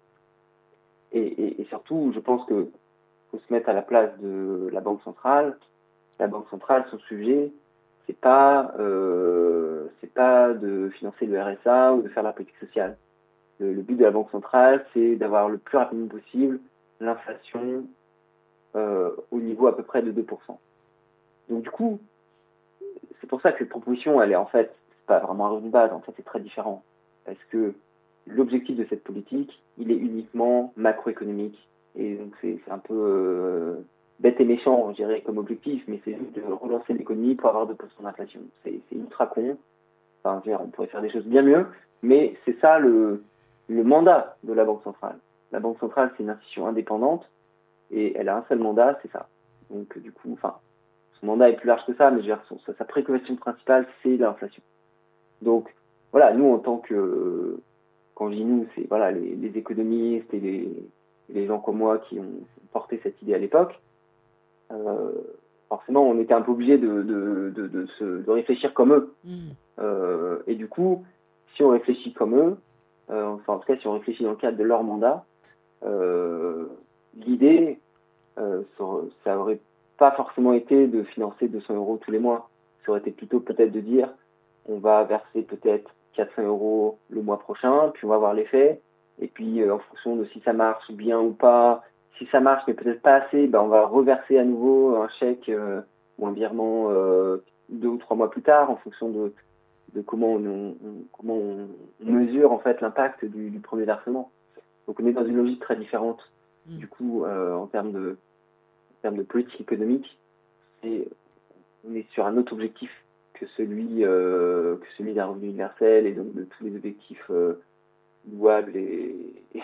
et, et, et surtout, je pense que faut se mettre à la place de la Banque centrale. La Banque centrale, son sujet, c'est pas, euh, c'est pas de financer le R S A ou de faire la politique sociale. Le, le but de la Banque centrale, c'est d'avoir le plus rapidement possible l'inflation euh, au niveau à peu près de deux pour cent. Donc du coup, c'est pour ça que cette proposition, elle est en fait, c'est pas vraiment un revenu de base, en fait c'est très différent. Parce que l'objectif de cette politique, il est uniquement macroéconomique. Et donc c'est, c'est un peu euh, bête et méchant, je dirais, comme objectif, mais c'est juste de relancer l'économie pour avoir deux pour cent d'inflation. C'est, c'est ultra con. Enfin, je veux dire, on pourrait faire des choses bien mieux, mais c'est ça le... le mandat de la Banque centrale. La Banque centrale, c'est une institution indépendante et elle a un seul mandat, c'est ça. Donc, du coup, enfin, son mandat est plus large que ça, mais je veux dire, son, sa préoccupation principale, c'est l'inflation. Donc, voilà, nous, en tant que, quand je dis nous, c'est voilà, les, les économistes et les, les gens comme moi qui ont porté cette idée à l'époque, euh, forcément, on était un peu obligés de, de, de, de, se, de réfléchir comme eux. Mmh. Euh, et du coup, si on réfléchit comme eux, Euh, enfin, en tout cas, si on réfléchit dans le cadre de leur mandat, euh, l'idée, euh, ça aurait pas forcément été de financer deux cents euros tous les mois. Ça aurait été plutôt peut-être de dire, on va verser peut-être quatre cents euros le mois prochain, puis on va voir l'effet, et puis euh, en fonction de si ça marche bien ou pas, si ça marche mais peut-être pas assez, ben on va reverser à nouveau un chèque euh, ou un virement euh, deux ou trois mois plus tard, en fonction de de comment on, on, comment on mesure en fait l'impact du, du premier versement. Donc on est dans une logique très différente. Mmh. Du coup, euh, en termes de en termes de politique économique, et on est sur un autre objectif que celui euh, que celui d'un revenu universel et donc de tous les objectifs euh, louables et, et,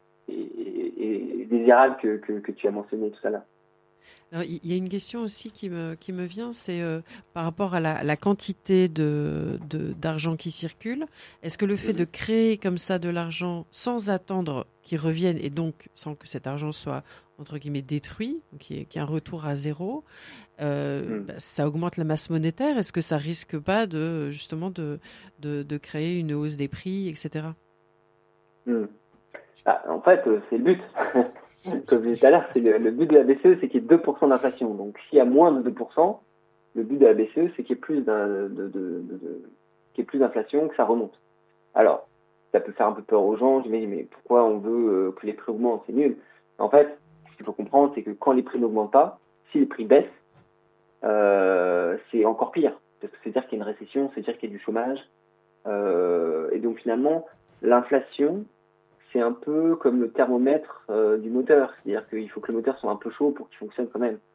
et, et désirables que, que, que tu as mentionné tout à l'heure. Alors, il y a une question aussi qui me, qui me vient, c'est euh, par rapport à la, la quantité de, de, d'argent qui circule. Est-ce que le fait de créer comme ça de l'argent sans attendre qu'il revienne et donc sans que cet argent soit, entre guillemets, détruit, qu'il y ait, qu'il y ait un retour à zéro, euh, mm. bah, ça augmente la masse monétaire? Est-ce que ça risque pas de, justement de, de, de créer une hausse des prix, et cetera? mm. ah, En fait, c'est le but. Comme je disais tout à l'heure, c'est le, le but de la B C E, c'est qu'il y ait deux pour cent d'inflation. Donc, s'il y a moins de deux pour cent, le but de la B C E, c'est qu'il y ait plus, d'un, de, de, de, de, qu'il y ait plus d'inflation, que ça remonte. Alors, ça peut faire un peu peur aux gens. Je me dis, mais pourquoi on veut euh, que les prix augmentent? C'est nul. En fait, ce qu'il faut comprendre, c'est que quand les prix n'augmentent pas, si les prix baissent, euh, c'est encore pire. Parce que c'est-à-dire qu'il y a une récession, c'est-à-dire qu'il y a du chômage. Euh, et donc, finalement, l'inflation, c'est un peu comme le thermomètre euh, du moteur. C'est-à-dire qu'il faut que le moteur soit un peu chaud pour qu'il fonctionne quand même.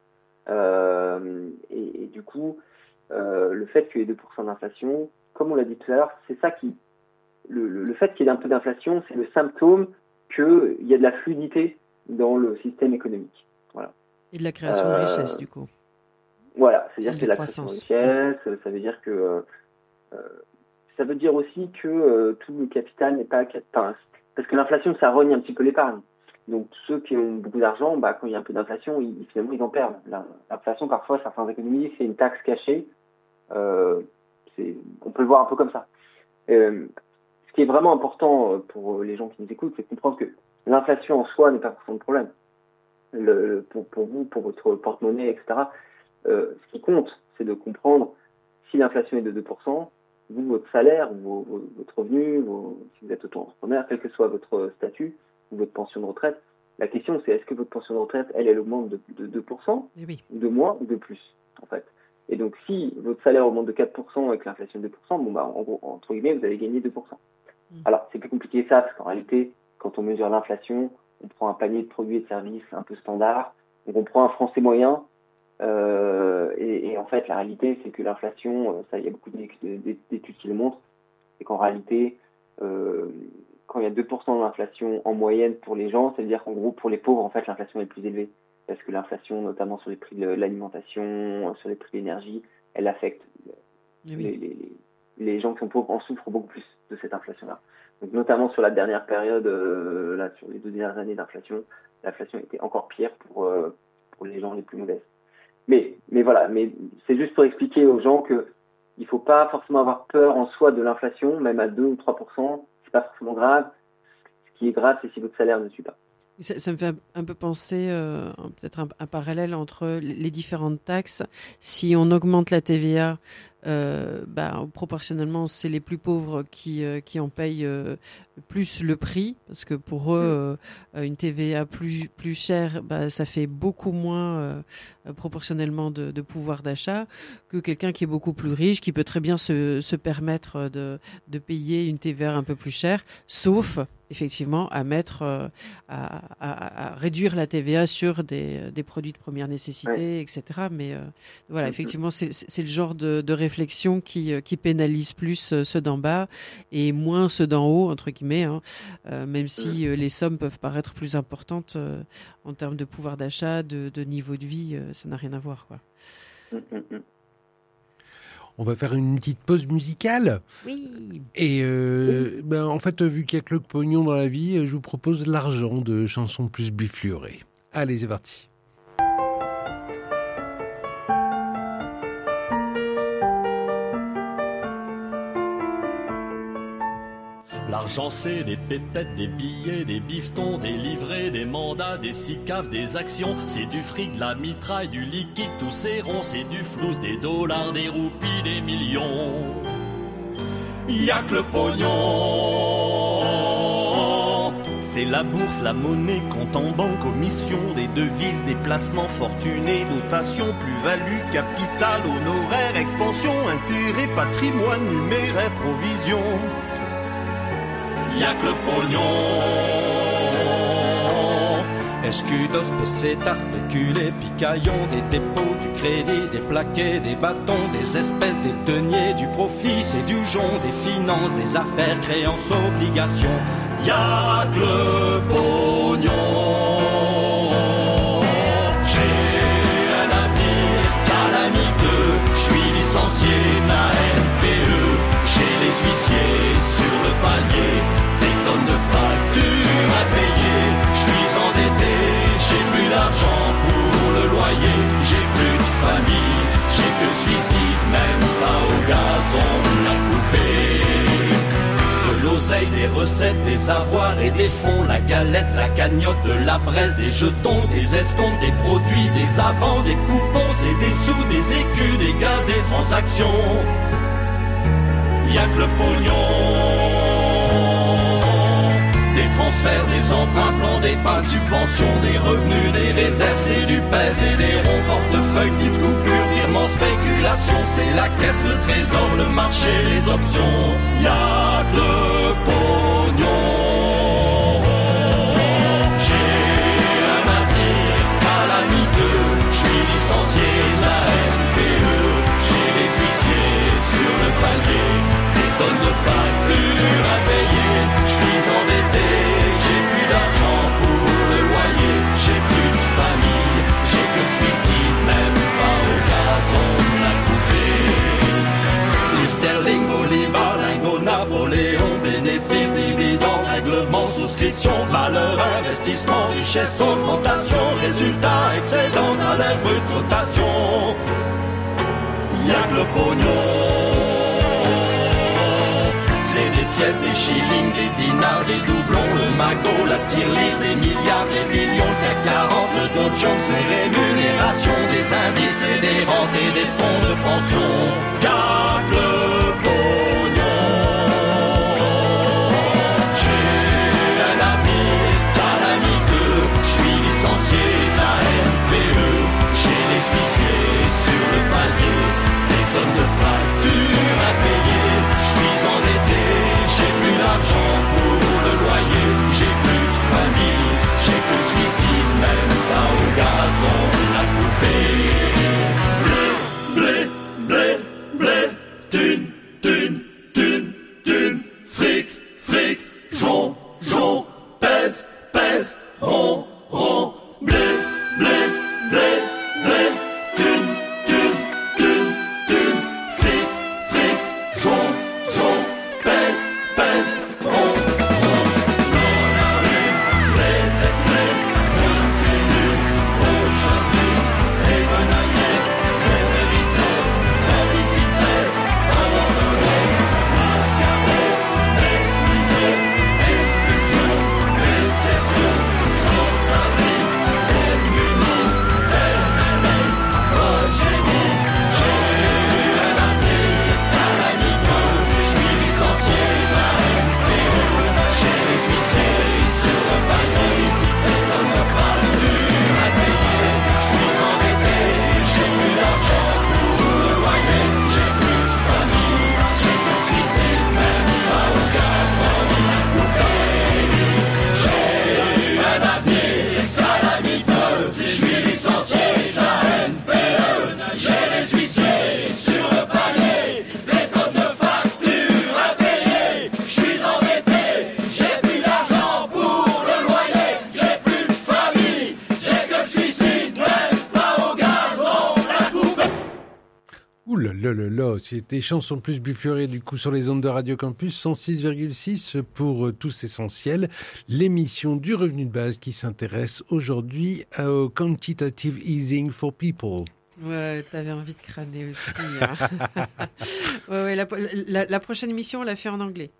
Euh, et, et du coup, euh, le fait qu'il y ait deux pour cent d'inflation, comme on l'a dit tout à l'heure, c'est ça qui... Le, le, le fait qu'il y ait un peu d'inflation, c'est le symptôme qu'il y a de la fluidité dans le système économique. Voilà. Et de la création euh, de richesse, du coup. Voilà, c'est-à-dire que c'est de la création de richesse, ça veut dire que... Euh, ça veut dire aussi que euh, tout le capital n'est pas... Enfin, parce que l'inflation, ça rogne un petit peu l'épargne. Donc, ceux qui ont beaucoup d'argent, bah, quand il y a un peu d'inflation, ils, finalement, ils en perdent. L'inflation, parfois, certains économistes, c'est une taxe cachée. Euh, c'est, on peut le voir un peu comme ça. Euh, ce qui est vraiment important pour les gens qui nous écoutent, c'est de comprendre que l'inflation en soi n'est pas forcément le problème. Le, pour, pour vous, pour votre porte-monnaie, et cetera. Euh, ce qui compte, c'est de comprendre si l'inflation est de deux pour cent, vous, votre salaire, vos, vos, votre revenu, vos, si vous êtes auto-entrepreneur, quel que soit votre statut ou votre pension de retraite, la question c'est est-ce que votre pension de retraite, elle, elle augmente de, de deux pour cent, oui. de moins ou de plus, en fait. Et donc, si votre salaire augmente de quatre pour cent et que l'inflation est de deux pour cent, bon, bah, en gros, entre guillemets, vous allez gagner deux pour cent. Mmh. Alors, c'est plus compliqué que ça, parce qu'en réalité, quand on mesure l'inflation, on prend un panier de produits et de services un peu standard, donc on prend un Français moyen, Euh, et, et en fait, la réalité, c'est que l'inflation, ça, il y a beaucoup d'études qui le montrent, c'est qu'en réalité, euh, quand il y a deux pour cent d'inflation en moyenne pour les gens, ça veut dire qu'en gros, pour les pauvres, en fait, l'inflation est plus élevée. Parce que l'inflation, notamment sur les prix de l'alimentation, sur les prix de l'énergie, elle affecte oui. les, les, les gens qui sont pauvres en souffrent beaucoup plus de cette inflation-là. Donc, notamment sur la dernière période, euh, là, sur les deux dernières années d'inflation, l'inflation était encore pire pour, euh, pour les gens les plus modestes. Mais, mais voilà, mais c'est juste pour expliquer aux gens que il faut pas forcément avoir peur en soi de l'inflation, même à deux ou trois pour cent, c'est pas forcément grave. Ce qui est grave, c'est si votre salaire ne suit pas. Ça, ça me fait un peu penser, euh, peut-être un, un parallèle entre les différentes taxes. Si on augmente la T V A, euh, bah, proportionnellement, c'est les plus pauvres qui, euh, qui en payent euh, plus le prix, parce que pour eux, euh, une T V A plus, plus chère, bah, ça fait beaucoup moins euh, proportionnellement de, de pouvoir d'achat que quelqu'un qui est beaucoup plus riche, qui peut très bien se, se permettre de, de payer une T V A un peu plus chère, sauf effectivement à mettre euh, à, à, à réduire la T V A sur des, des produits de première nécessité, ouais. et cetera. Mais euh, voilà, effectivement, c'est, c'est le genre de, de réflexion qui, qui pénalise plus ceux d'en bas et moins ceux d'en haut, entre guillemets, hein, euh, même si euh, les sommes peuvent paraître plus importantes euh, en termes de pouvoir d'achat, de, de niveau de vie, euh, ça n'a rien à voir, quoi. On va faire une petite pause musicale. Oui. Et euh, ben, en fait, vu qu'il y a que le pognon dans la vie, je vous propose L'argent de Chansons plus bifluorées. Allez, c'est parti. L'argent c'est des pépettes, des billets, des bifetons, des livrets, des mandats, des sicaves, des actions. C'est du fric, de la mitraille, du liquide, tous ces ronds. C'est du flouze, des dollars, des roupies, des millions. Y'a que le pognon, c'est c'est la bourse, la monnaie, compte en banque, commission, des devises, des placements fortunés, dotation, plus-value, capital, honoraire, expansion, intérêt, patrimoine, numéraire, provision. Y'a que le pognon. Escudos, pesetas, spéculés, picaillons, des dépôts, du crédit, des plaquets, des bâtons, des espèces, des deniers, du profit, c'est du jonc, des finances, des affaires, créances, obligations. Y'a que le pognon. J'ai un avenir calamiteux, j'suis licencié de la N P E. J'ai les huissiers sur le palier, des tonnes de factures à payer. J'suis endetté, j'ai plus d'argent pour le loyer. J'ai plus de famille, j'ai que le suicide, même pas au gazon à couper. De l'oseille, des recettes, des avoirs et des fonds, la galette, la cagnotte, de la braise, des jetons, des escomptes, des produits, des avances, des coupons, c'est des sous, des écus, des gains, des transactions. Y'a que le pognon. Des transferts, des emprunts, plans d'épargne, subventions, des revenus, des réserves, c'est du pèse et des ronds, portefeuille, petites coupures, virements, spéculation, c'est la caisse, le trésor, le marché, les options. Y'a que le pognon. J'ai un avenir calamiteux, j'suis licencié de la N P E. J'ai les huissiers sur le palier, des tonnes de factures à payer. J'suis endetté, j'ai plus d'argent pour le loyer. J'ai plus de famille, j'ai que le suicide, même pas au gazon à couper. Livre sterling, Bolivar, lingot, Napoléon, bénéfice, dividende, règlement, souscription, valeur, investissement, richesse, augmentation, résultat, excédent, salaire brut, cotation. Y'a que le pognon. C'est des pièces, des shillings, des dinars, des doublons, le magot, la tirelire, des milliards, des millions, le C A C quarante, le Dow Jones, les rémunérations, des indices et des rentes et des fonds de pension. Y'a que le pognon. J'ai un avenir calamiteux, j'suis licencié de la N P E. J'ai les huissiers sur le palier, des tonnes de factures à payer. J'suis endetté, j'ai plus d'argent pour le loyer. J'ai plus de famille, j'ai que le suicide, même pas au gazon à couper. Blé, blé, blé, blé, thune, thune, thune, thune, fric, fric, jon, jon, pèse, pèse, rond, rond, blé, blé, blé, blé, thune, thune, thune, thune, fric, fric, jon, jon, pèse, pèse, rond, rond. L'on allume les extraits, continue, au château, fait benailler, les héritiers, indicités, abandonnés, vagabonds, exclusion, expulsion, récession, sans abri, démunis, ennemi, progénie. J'ai eu un avenir calamiteux, j'suis licencié, j'ai un N P E. J'ai les huissiers sur le palier, des tonnes de factures à payer. J'suis endetté, j'ai plus d'argent pour le loyer. J'ai plus de famille, j'ai que le suicide, même pas au gazon à couper. J'ai eu un avenir calamiteux, j'suis licencié, j'ai un N P E. J'ai les huissiers sur le palier, des tonnes de factures à payer. J'suis endetté, j'ai plus d'argent pour le loyer. J'ai plus de famille, j'ai que le suicide, même pas au gazon à couper. Ouh là là là là, c'était Chanson Plus Buffurée du coup sur les ondes de Radio Campus cent six virgule six pour euh, Tous Essentiels, l'émission du revenu de base qui s'intéresse aujourd'hui au Quantitative Easing for People. Ouais, t'avais envie de crâner aussi. Hein. ouais, ouais, la, la, la prochaine émission, on l'a fait en anglais.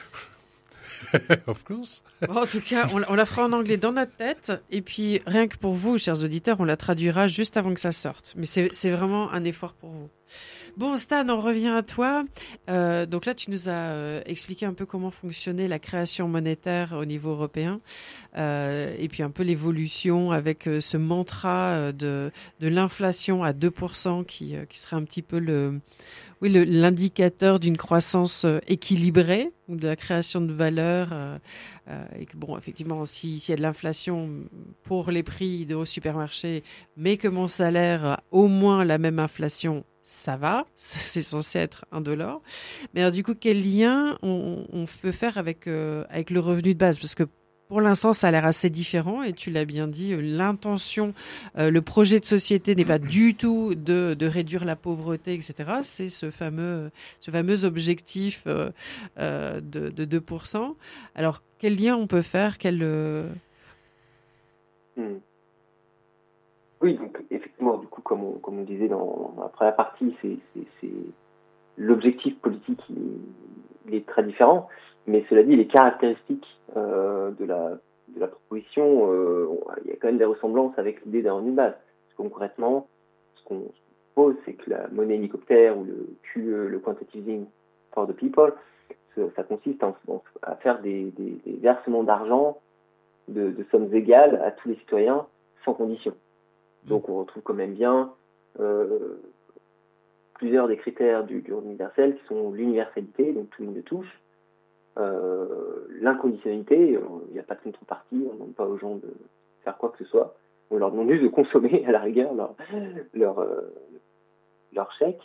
Of course. En tout cas, on, on la fera en anglais dans notre tête. Et puis, rien que pour vous, chers auditeurs, on la traduira juste avant que ça sorte. Mais c'est, c'est vraiment un effort pour vous. Bon, Stan, on revient à toi. Euh, donc là, tu nous as euh, expliqué un peu comment fonctionnait la création monétaire au niveau européen, euh, et puis un peu l'évolution avec euh, ce mantra euh, de, de l'inflation à deux pour cent qui, euh, qui serait un petit peu le, oui, le, l'indicateur d'une croissance euh, équilibrée ou de la création de valeur. Euh, euh, et que bon, effectivement, si, s'il y a de l'inflation pour les prix au supermarché, mais que mon salaire a au moins la même inflation, ça va, ça c'est censé être indolore. Mais alors du coup, quel lien on, on peut faire avec euh, avec le revenu de base? Parce que pour l'instant, ça a l'air assez différent et tu l'as bien dit, l'intention, euh, le projet de société n'est pas du tout de, de réduire la pauvreté, et cetera. C'est ce fameux, ce fameux objectif euh, euh, de, de deux pour cent. Alors, quel lien on peut faire? Quel euh... hmm. Oui, donc effectivement, du coup, comme on, comme on disait dans, dans la première partie, c'est, c'est, c'est l'objectif politique, il, il est très différent. Mais cela dit, les caractéristiques euh, de la de la proposition, euh, il y a quand même des ressemblances avec l'idée d'un revenu de base. Parce que concrètement, ce qu'on propose, c'est que la monnaie hélicoptère ou le Q E, le quantitative easing for the people, ça consiste en, en, à faire des, des, des versements d'argent de, de sommes égales à tous les citoyens sans condition. Donc on retrouve quand même bien euh, plusieurs des critères du, du revenu universel qui sont l'universalité, donc tout le monde le touche. Euh, l'inconditionnalité, il n'y a pas de contrepartie, on ne demande pas aux gens de faire quoi que ce soit, on leur demande juste de consommer à la rigueur leur leur, euh, leur chèque.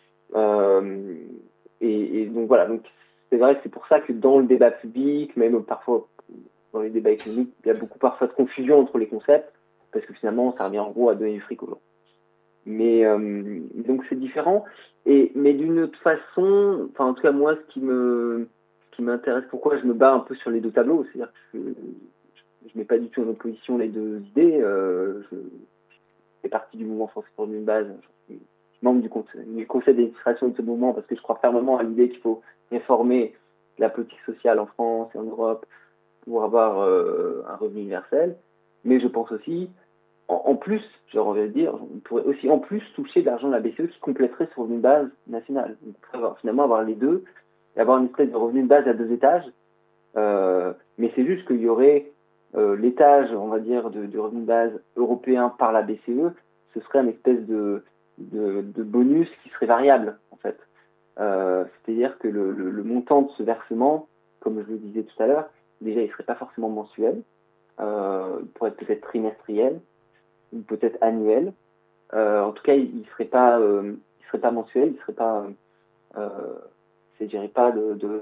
Euh, et, et donc voilà, donc c'est vrai que c'est pour ça que dans le débat public, même parfois dans les débats économiques, il y a beaucoup parfois de confusion entre les concepts, parce que finalement ça revient en gros à donner du fric aux gens. Mais euh, donc c'est différent. Et mais d'une autre façon, enfin en tout cas moi ce qui me qui m'intéresse, pourquoi je me bats un peu sur les deux tableaux, c'est-à-dire que je ne mets pas du tout en opposition les deux idées. Euh, je, je fais partie du mouvement français pour une base, je suis membre du conseil, du conseil d'administration de ce mouvement parce que je crois fermement à l'idée qu'il faut réformer la politique sociale en France et en Europe pour avoir euh, un revenu universel. Mais je pense aussi, en, en plus, je reviens à dire, on pourrait aussi en plus toucher de l'argent de la B C E qui compléterait ce revenu de base national. On pourrait avoir, finalement avoir les deux et avoir une espèce de revenu de base à deux étages, euh, mais c'est juste qu'il y aurait euh, l'étage, on va dire, de, de revenu de base européen par la B C E, ce serait une espèce de, de, de bonus qui serait variable, en fait. Euh, c'est-à-dire que le, le, le montant de ce versement, comme je le disais tout à l'heure, déjà, il serait pas forcément mensuel, euh, il pourrait être peut-être trimestriel, ou peut-être annuel. Euh, en tout cas, il, il serait pas, euh, il serait pas mensuel, il serait pas euh, je dirais pas de, de, de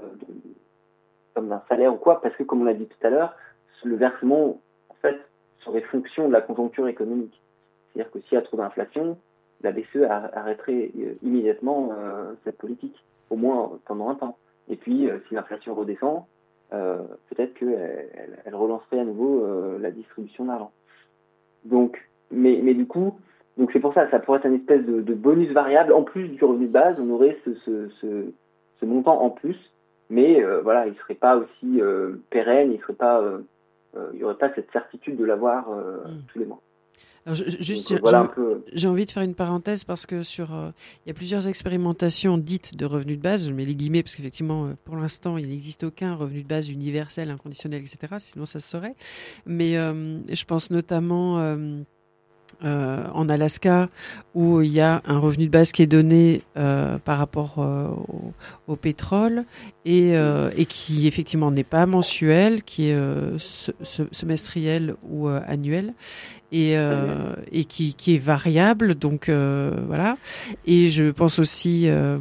comme d'un salaire ou quoi, parce que comme on l'a dit tout à l'heure, le versement en fait serait fonction de la conjoncture économique. C'est-à-dire que s'il y a trop d'inflation, la B C E arrêterait immédiatement euh, cette politique, au moins pendant un temps. Et puis euh, si l'inflation redescend, euh, peut-être qu'elle elle, elle relancerait à nouveau euh, la distribution d'argent. Donc, mais mais du coup, donc c'est pour ça, ça pourrait être une espèce de, de bonus variable en plus du revenu de base. On aurait ce ce, ce ce montant en plus, mais euh, voilà, il serait pas aussi euh, pérenne, il serait pas, euh, euh, il y aurait pas cette certitude de l'avoir euh, mmh. tous les mois. Alors, je, juste, Donc, euh, voilà un peu... j'ai envie de faire une parenthèse parce que sur, euh, il y a plusieurs expérimentations dites de revenu de base. Je mets les guillemets parce qu'effectivement, euh, pour l'instant, il n'existe aucun revenu de base universel, inconditionnel, et cetera. Sinon, ça se saurait. Mais euh, je pense notamment euh, Euh, en Alaska, où il y a un revenu de base qui est donné euh, par rapport euh, au, au pétrole et, euh, et qui effectivement n'est pas mensuel, qui est euh, se, se, semestriel ou euh, annuel et, euh, et qui, qui est variable. Donc euh, voilà. Et je pense aussi euh,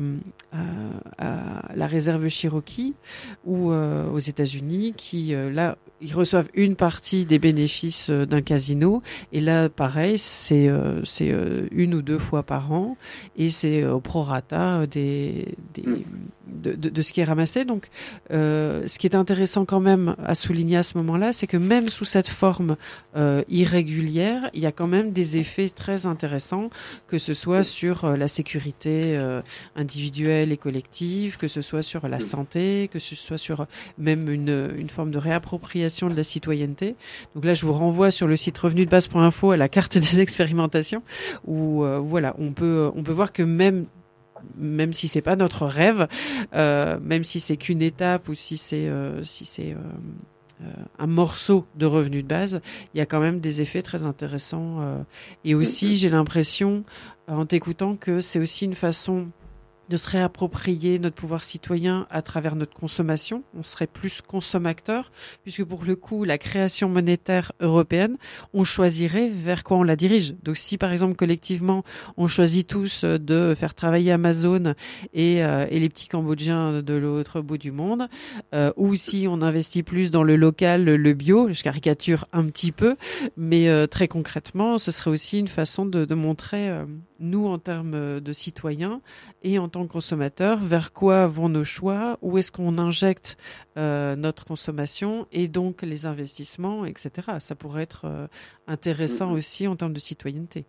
à, à la réserve Cherokee ou euh, aux États-Unis, qui euh, là ils reçoivent une partie des bénéfices d'un casino et là pareil c'est euh, c'est euh, une ou deux fois par an et c'est au prorata des des de, de, de ce qui est ramassé. Donc euh, ce qui est intéressant quand même à souligner à ce moment-là, c'est que même sous cette forme euh, irrégulière, il y a quand même des effets très intéressants, que ce soit sur euh, la sécurité euh, individuelle et collective, que ce soit sur la santé, que ce soit sur même une une forme de réappropriation de la citoyenneté. Donc là, je vous renvoie sur le site revenu de base point info à la carte des expérimentations où euh, voilà, on peut on peut voir que même même si c'est pas notre rêve, euh, même si c'est qu'une étape ou si c'est euh, si c'est euh, euh, un morceau de revenu de base, il y a quand même des effets très intéressants. Euh, et aussi, j'ai l'impression, en t'écoutant, que c'est aussi une façon de se réapproprier notre pouvoir citoyen à travers notre consommation. On serait plus consommateur, puisque pour le coup, la création monétaire européenne, on choisirait vers quoi on la dirige. Donc si par exemple collectivement, on choisit tous de faire travailler Amazon et, euh, et les petits Cambodgiens de l'autre bout du monde, euh, ou si on investit plus dans le local, le bio, je caricature un petit peu, mais euh, très concrètement, ce serait aussi une façon de, de montrer, euh, nous en termes de citoyens et en tant que consommateurs, vers quoi vont nos choix, où est-ce qu'on injecte euh, notre consommation et donc les investissements, et cetera. Ça pourrait être euh, intéressant mmh. aussi en termes de citoyenneté.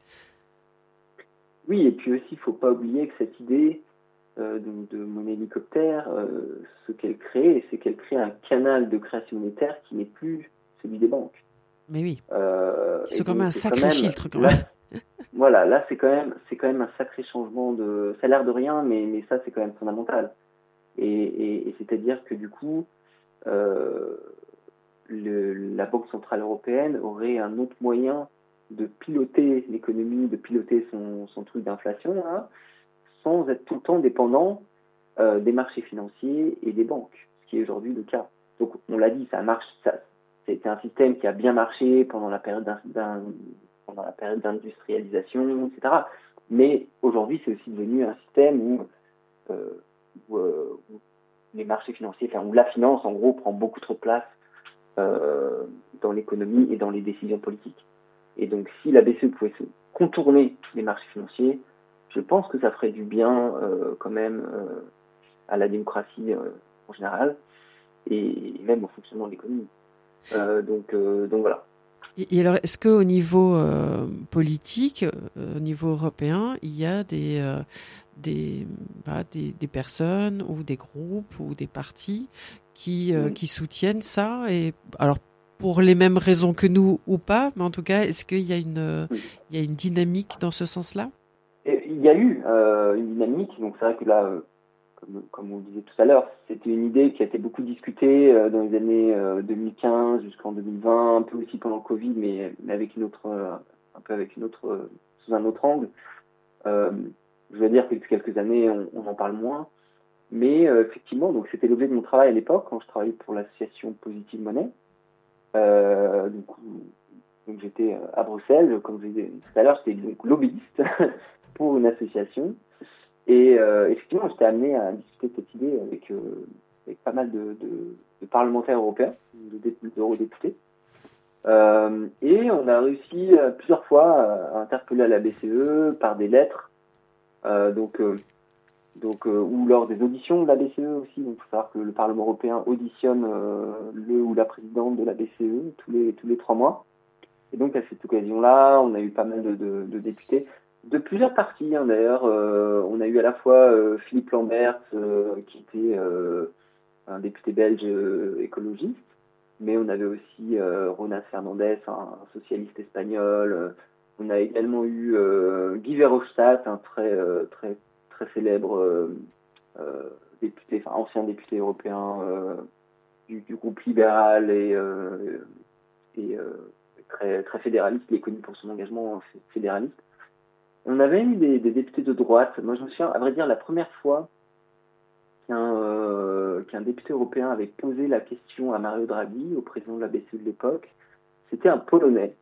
Oui, et puis aussi, il ne faut pas oublier que cette idée euh, de, de monnaie hélicoptère, euh, ce qu'elle crée, c'est qu'elle crée un canal de création monétaire qui n'est plus celui des banques. Mais oui, euh, c'est quand même un sacré même, filtre quand là, même. Voilà, là c'est quand même c'est quand même un sacré changement de. Ça a l'air de rien, mais mais ça c'est quand même fondamental. Et, et, et c'est-à-dire que du coup, euh, le, la Banque centrale européenne aurait un autre moyen de piloter l'économie, de piloter son, son truc d'inflation, hein, sans être tout le temps dépendant euh, des marchés financiers et des banques, ce qui est aujourd'hui le cas. Donc on l'a dit, ça marche, ça, c'était un système qui a bien marché pendant la période d'un, d'un pendant la période d'industrialisation, et cetera. Mais aujourd'hui, c'est aussi devenu un système où, euh, où, euh, où les marchés financiers, enfin, où la finance, en gros, prend beaucoup trop de place euh, dans l'économie et dans les décisions politiques. Et donc, si la B C E pouvait se contourner les marchés financiers, je pense que ça ferait du bien euh, quand même euh, à la démocratie euh, en général et même au fonctionnement de l'économie. Euh, donc, euh, donc voilà. Et alors, est-ce qu'au niveau euh, politique, euh, au niveau européen, il y a des, euh, des, bah, des, des personnes ou des groupes ou des partis qui, euh, oui. qui soutiennent ça et, alors, pour les mêmes raisons que nous ou pas, mais en tout cas, est-ce qu'il y a une, oui. il y a une dynamique dans ce sens-là ? Et il y a eu euh, une dynamique, donc c'est vrai que là, euh, comme, comme on le disait tout à l'heure, c'était une idée qui a été beaucoup discutée euh, dans les années euh, deux mille quinze jusqu'en deux mille vingt, un peu aussi pendant le Covid, mais, mais avec une autre, euh, un peu avec une autre, euh, sous un autre angle. Euh, je veux dire que depuis quelques années, on, on en parle moins, mais euh, effectivement, donc c'était l'objet de mon travail à l'époque quand je travaillais pour l'association Positive Money. Euh, donc, donc j'étais à Bruxelles, comme je disais tout à l'heure, j'étais donc lobbyiste pour une association. Et euh, effectivement, j'étais amené à discuter de cette idée avec, euh, avec pas mal de, de, de parlementaires européens, de dé, d'eurodéputés. Euh, et on a réussi euh, plusieurs fois à interpeller à la B C E par des lettres, euh, donc, euh, donc, euh, ou lors des auditions de la B C E aussi. Donc, il faut savoir que le Parlement européen auditionne euh, le ou la présidente de la B C E tous les, tous les trois mois. Et donc, à cette occasion-là, on a eu pas mal de, de, de députés. De plusieurs partis, hein, d'ailleurs. Euh, on a eu à la fois euh, Philippe Lambert, euh, qui était euh, un député belge euh, écologiste, mais on avait aussi euh, Jonas Fernandez, un, un socialiste espagnol. Euh, on a également eu euh, Guy Verhofstadt, un très, euh, très, très célèbre euh, euh, député, enfin ancien député européen euh, du, du groupe libéral et, euh, et euh, très, très fédéraliste. Il est connu pour son engagement fédéraliste. On avait eu des, des députés de droite. Moi, je me souviens, à vrai dire, la première fois qu'un, euh, qu'un député européen avait posé la question à Mario Draghi, au président de la B C E de l'époque, c'était un Polonais.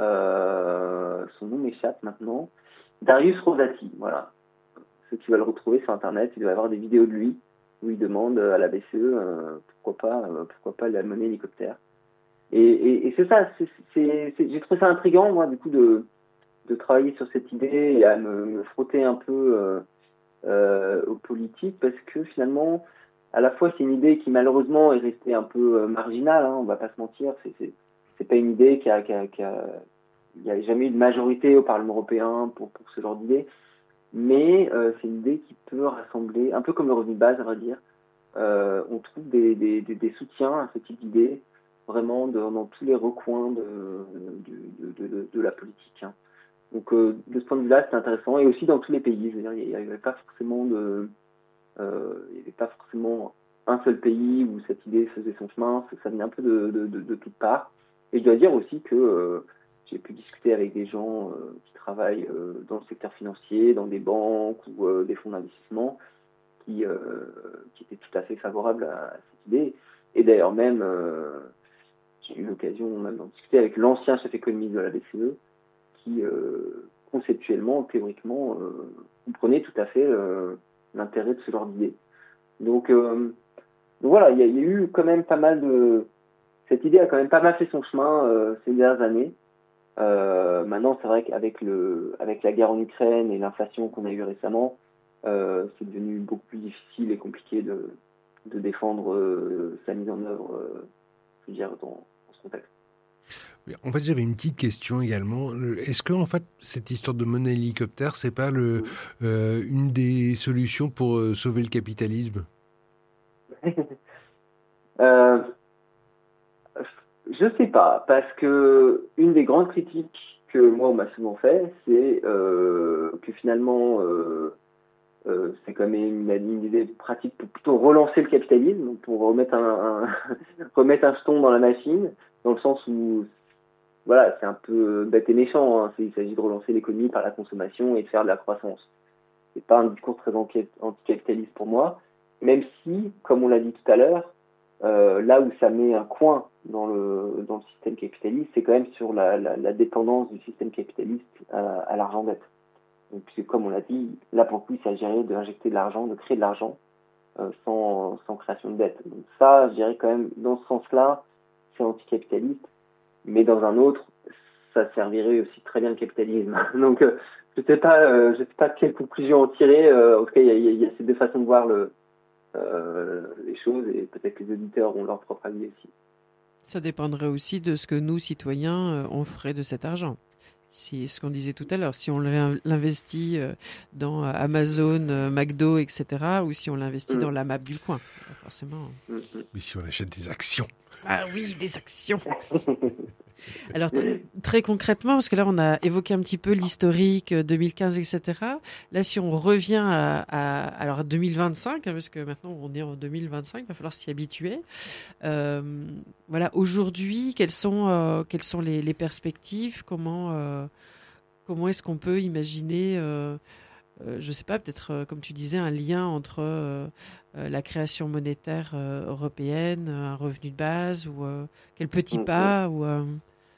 Euh, son nom m'échappe maintenant. Dariusz Rosati, voilà. Ceux qui veulent le retrouver sur Internet, il doit y avoir des vidéos de lui où il demande à la B C E euh, pourquoi pas, euh, pourquoi pas la monnaie hélicoptère. Et, et, et c'est ça. C'est, c'est, c'est, j'ai trouvé ça intriguant, moi, du coup, de de travailler sur cette idée et à me, me frotter un peu euh, euh, aux politiques, parce que finalement, à la fois, c'est une idée qui malheureusement est restée un peu euh, marginale, hein, on va pas se mentir, c'est, c'est, c'est pas une idée qui a, qui a, qui a, il n'y a jamais eu de majorité au Parlement européen pour, pour ce genre d'idée, mais euh, c'est une idée qui peut rassembler, un peu comme le revenu de base, à vrai dire, euh, on trouve des, des, des, des soutiens à ce type d'idée, vraiment de, dans tous les recoins de, de, de, de, de la politique, hein. Donc euh, de ce point de vue-là, c'est intéressant, et aussi dans tous les pays. Je veux dire, il n'y avait pas forcément de, euh, il n'y avait pas forcément un seul pays où cette idée faisait son chemin. Ça, ça venait un peu de, de, de, de toutes parts. Et je dois dire aussi que euh, j'ai pu discuter avec des gens euh, qui travaillent euh, dans le secteur financier, dans des banques ou euh, des fonds d'investissement, qui, euh, qui étaient tout à fait favorables à, à cette idée. Et d'ailleurs même, euh, j'ai eu l'occasion même d'en discuter avec l'ancien chef économiste de la B C E, qui euh, conceptuellement, théoriquement, euh, comprenait tout à fait euh, l'intérêt de ce genre d'idée. Donc, euh, donc voilà, il y, y a eu quand même pas mal de... Cette idée a quand même pas mal fait son chemin euh, ces dernières années. Euh, maintenant, c'est vrai qu'avec le, avec la guerre en Ukraine et l'inflation qu'on a eue récemment, euh, c'est devenu beaucoup plus difficile et compliqué de, de défendre euh, sa mise en œuvre, euh, je veux dire, dans, dans ce contexte. En fait, j'avais une petite question également. Est-ce que, en fait, cette histoire de monnaie hélicoptère, c'est pas le, euh, une des solutions pour euh, sauver le capitalisme? euh, Je sais pas, parce que une des grandes critiques que moi on m'a souvent fait, c'est euh, que finalement euh, euh, c'est quand même une, une idée pratique pour plutôt relancer le capitalisme, pour remettre un, un remettre un jeton dans la machine, dans le sens où voilà, c'est un peu bête et méchant, hein. Il s'agit de relancer l'économie par la consommation et de faire de la croissance. C'est pas un discours très anticapitaliste pour moi, même si, comme on l'a dit tout à l'heure, euh, là où ça met un coin dans le dans le système capitaliste, c'est quand même sur la, la, la dépendance du système capitaliste à, à l'argent dette. Donc, c'est comme on l'a dit, là pour le coup, il s'agirait d'injecter de l'argent, de créer de l'argent euh, sans sans création de dette. Donc ça, je dirais quand même, dans ce sens-là, c'est anticapitaliste. Mais dans un autre, ça servirait aussi très bien le capitalisme. Donc, euh, je ne sais pas, euh, je sais pas quelle conclusion en tirer. Euh, en tout cas, il y a, y a ces deux façons de voir le, euh, les choses, et peut-être que les auditeurs ont leur propre avis aussi. Ça dépendrait aussi de ce que nous, citoyens, euh, on ferait de cet argent. Si, ce qu'on disait tout à l'heure, si on l'investit euh, dans Amazon, euh, McDo, et cetera, ou si on l'investit mmh. dans la map du coin, forcément. Mmh. Mais si on achète des actions. Ah oui, des actions. Alors, t- très concrètement, parce que là, on a évoqué un petit peu l'historique deux mille quinze, et cetera. Là, si on revient à, à alors deux mille vingt-cinq, hein, parce que maintenant, on est en deux mille vingt-cinq, il va falloir s'y habituer. Euh, voilà, aujourd'hui, quelles sont, euh, quelles sont les, les perspectives? Comment, euh, comment est-ce qu'on peut imaginer, euh, euh, je sais pas, peut-être, euh, comme tu disais, un lien entre euh, euh, la création monétaire euh, européenne, un revenu de base, ou euh, quel petit pas, ou... Euh...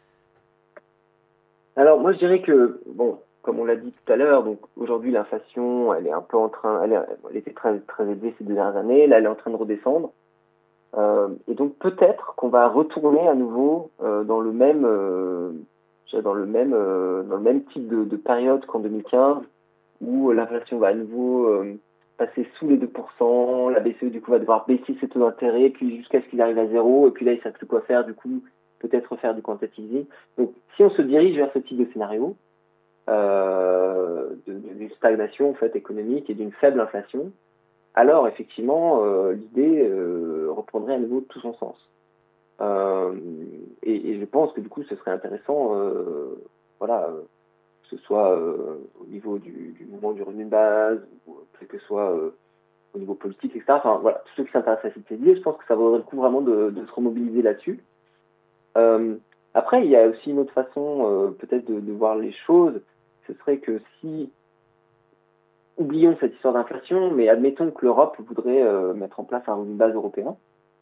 Alors, moi, je dirais que, bon, comme on l'a dit tout à l'heure, donc aujourd'hui, l'inflation, elle est un peu en train, elle, est, elle était très, très élevée ces deux dernières années, là, elle est en train de redescendre. Euh, et donc, peut-être qu'on va retourner à nouveau euh, dans le même, euh, dans le même, euh, dans le même type de, de période qu'en deux mille quinze, où l'inflation va à nouveau euh, passer sous les deux pour cent, la B C E, du coup, va devoir baisser ses taux d'intérêt, puis jusqu'à ce qu'il arrive à zéro, et puis là, il ne sait plus quoi faire, du coup, peut-être faire du quantitative easing. Donc, si on se dirige vers ce type de scénario, euh, d'une stagnation en fait économique et d'une faible inflation, alors effectivement, euh, l'idée euh, reprendrait à nouveau tout son sens. Euh, et, et je pense que du coup, ce serait intéressant, euh, voilà, euh, que ce soit euh, au niveau du, du mouvement du revenu de base, ou que ce soit euh, au niveau politique, et cetera. Enfin, voilà, tous ceux qui s'intéressent à cette idée, je pense que ça vaudrait le coup vraiment de, de se remobiliser là-dessus. Euh, après, il y a aussi une autre façon euh, peut-être de, de voir les choses. Ce serait que si, oublions cette histoire d'inflation, mais admettons que l'Europe voudrait euh, mettre en place un revenu de base européen.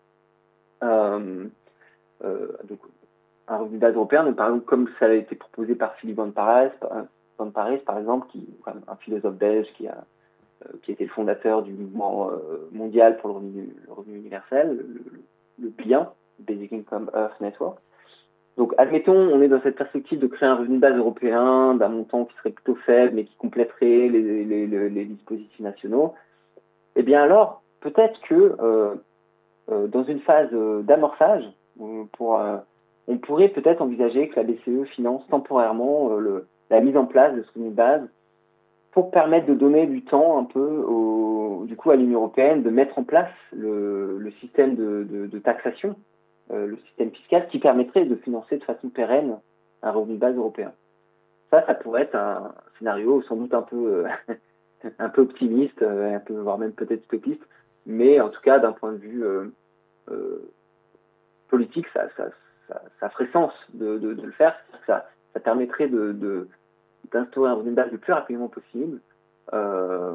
Euh, euh, donc, un revenu de base européen, par exemple, comme ça a été proposé par Philippe Van Parijs, Van Parijs par exemple, qui un philosophe belge qui a euh, qui était le fondateur du mouvement euh, mondial pour le revenu, le revenu universel, le, le, le B I A N, Basic Income Earth Network. Donc, admettons, on est dans cette perspective de créer un revenu de base européen d'un montant qui serait plutôt faible, mais qui compléterait les, les, les, les dispositifs nationaux. Eh bien alors, peut-être que euh, euh, dans une phase euh, d'amorçage, pour, euh, on pourrait peut-être envisager que la B C E finance temporairement euh, le, la mise en place de ce revenu de base pour permettre de donner du temps un peu au, du coup à l'Union européenne de mettre en place le, le système de, de, de taxation, euh, le système fiscal qui permettrait de financer de façon pérenne un revenu de base européen. ça, ça pourrait être un scénario sans doute un peu, euh, un peu optimiste, euh, un peu, voire même peut-être utopiste, mais en tout cas, d'un point de vue euh, euh, politique, ça, ça, ça, ça ferait sens de, de, de le faire. Ça, ça permettrait de, de, d'instaurer un revenu de base le plus rapidement possible, euh,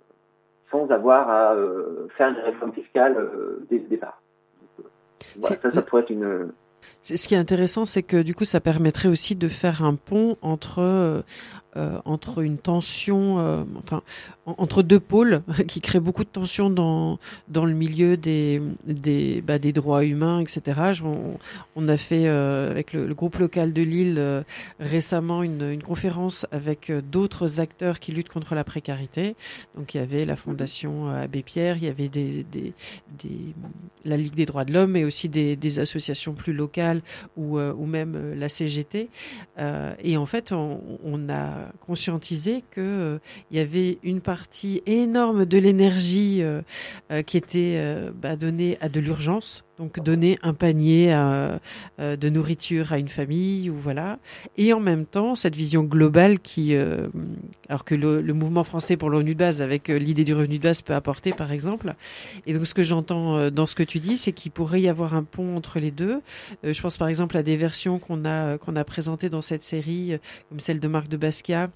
sans avoir à euh, faire une réforme fiscale euh, dès le départ. Donc, euh, voilà, ça, ça pourrait être une... C'est, ce qui est intéressant, c'est que du coup, ça permettrait aussi de faire un pont entre euh, euh, entre une tension, euh, enfin, en, entre deux pôles qui créent beaucoup de tensions dans dans le milieu des des bah, des droits humains, et cetera. Je, on, on a fait euh, avec le, le groupe local de Lille euh, récemment une une conférence avec euh, d'autres acteurs qui luttent contre la précarité. Donc, il y avait la Fondation Abbé Pierre, il y avait des des des la Ligue des droits de l'homme, mais aussi des des associations plus locales ou, euh, ou même euh, la C G T. Euh, et en fait, on, on a conscientisé qu'il euh, y avait une partie énorme de l'énergie euh, euh, qui était euh, bah, donnée à de l'urgence. Donc donner un panier à, euh, de nourriture à une famille, ou voilà. Et en même temps, cette vision globale qui, euh, alors que le, le mouvement français pour le revenu de base, avec euh, l'idée du revenu de base, peut apporter, par exemple. Et donc, ce que j'entends euh, dans ce que tu dis, c'est qu'il pourrait y avoir un pont entre les deux. Euh, je pense par exemple à des versions qu'on a qu'on a présentées dans cette série, euh, comme celle de Marc de Basquiat,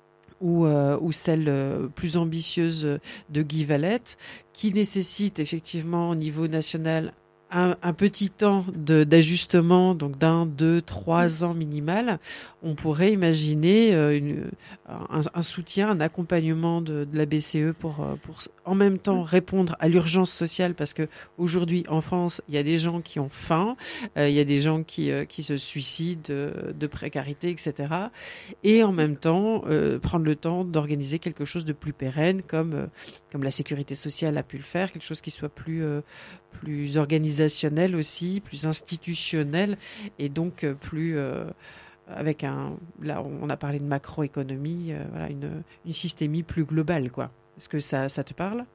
ou, euh, ou celle euh, plus ambitieuse de Guy Valette, qui nécessite effectivement au niveau national Un, un petit temps de, d'ajustement, donc d'un, deux, trois ans minimal. On pourrait imaginer euh, une, un, un soutien, un accompagnement de, de la B C E pour, pour en même temps répondre à l'urgence sociale, parce que aujourd'hui en France, il y a des gens qui ont faim, euh, il y a des gens qui, euh, qui se suicident de, de précarité, et cetera. Et en même temps, euh, prendre le temps d'organiser quelque chose de plus pérenne, comme, euh, comme la sécurité sociale a pu le faire, quelque chose qui soit plus, euh, plus organisationnel aussi, plus institutionnel, et donc plus euh, avec un, là on a parlé de macroéconomie, euh, voilà, une, une systémie plus globale, quoi. Est-ce que ça, ça te parle?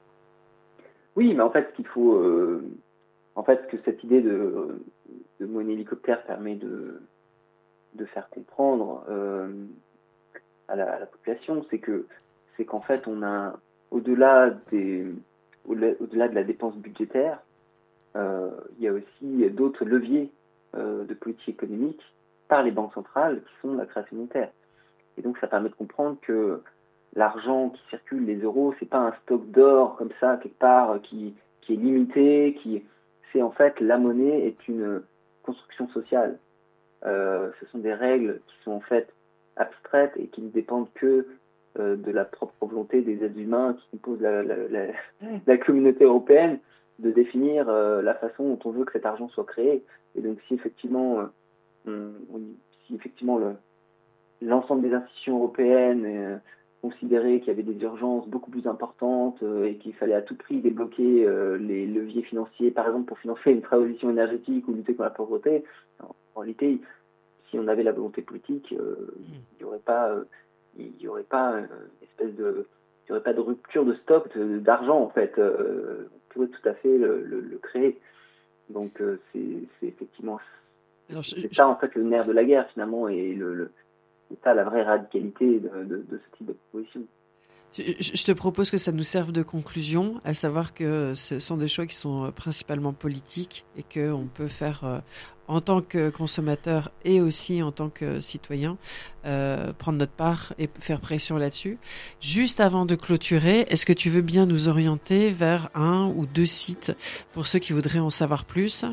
Oui, mais en fait, ce qu'il faut, euh, en fait, ce que cette idée de, de monnaie hélicoptère permet de, de faire comprendre euh, à, la, à la population, c'est que, c'est qu'en fait, on a, au-delà des Au-delà de la dépense budgétaire, euh, il y a aussi d'autres leviers euh, de politique économique par les banques centrales qui sont la création monétaire. Et donc ça permet de comprendre que l'argent qui circule, les euros, c'est pas un stock d'or comme ça quelque part qui, qui est limité, qui c'est en fait la monnaie est une construction sociale. Euh, ce sont des règles qui sont en fait abstraites et qui ne dépendent que Euh, de la propre volonté des êtres humains qui composent la, la, la, la communauté européenne, de définir euh, la façon dont on veut que cet argent soit créé. Et donc, si effectivement, euh, on, si effectivement le, l'ensemble des institutions européennes euh, considéraient qu'il y avait des urgences beaucoup plus importantes euh, et qu'il fallait à tout prix débloquer euh, les leviers financiers, par exemple pour financer une transition énergétique ou lutter contre la pauvreté, en, en réalité, si on avait la volonté politique, euh, il n'y aurait pas euh, il n'y aurait pas une espèce de, il y aurait pas de rupture de stock de, d'argent en fait. Euh, on pourrait tout à fait le, le, le créer. Donc euh, c'est, c'est effectivement Alors, je, c'est ça en fait le nerf de la guerre finalement, et le, le c'est ça la vraie radicalité de, de, de ce type de proposition. Je te propose que ça nous serve de conclusion, à savoir que ce sont des choix qui sont principalement politiques et qu'on peut faire euh, en tant que consommateur et aussi en tant que citoyen, euh, prendre notre part et faire pression là-dessus. Juste avant de clôturer, est-ce que tu veux bien nous orienter vers un ou deux sites pour ceux qui voudraient en savoir plus?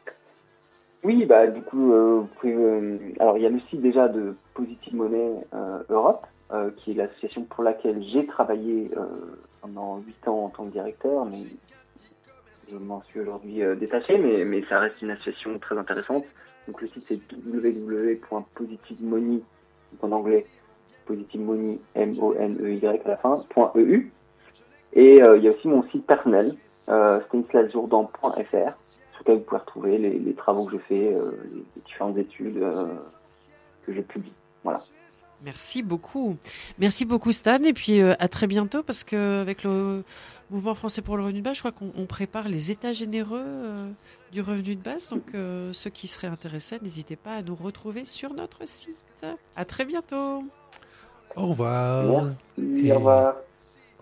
Oui, bah du coup, euh, vous pouvez, euh, alors il y a le site déjà de Positive Money euh, Europe, Euh, qui est l'association pour laquelle j'ai travaillé euh, pendant huit ans en tant que directeur, mais je m'en suis aujourd'hui euh, détaché, mais, mais ça reste une association très intéressante. Donc le site c'est w w w point positive money, en anglais, Positive Money, M O N E Y à la fin, .eu. Et euh, il y a aussi mon site personnel, euh, stanislas jourdan point f r, sur lequel vous pouvez retrouver les, les travaux que je fais, euh, les différentes études euh, que je publie. Voilà. Merci beaucoup. Merci beaucoup Stan et puis euh, à très bientôt parce que avec le Mouvement français pour le revenu de base, je crois qu'on on prépare les états généreux euh, du revenu de base. Donc euh, ceux qui seraient intéressés, n'hésitez pas à nous retrouver sur notre site. À très bientôt. Au revoir. Merci, Et au revoir.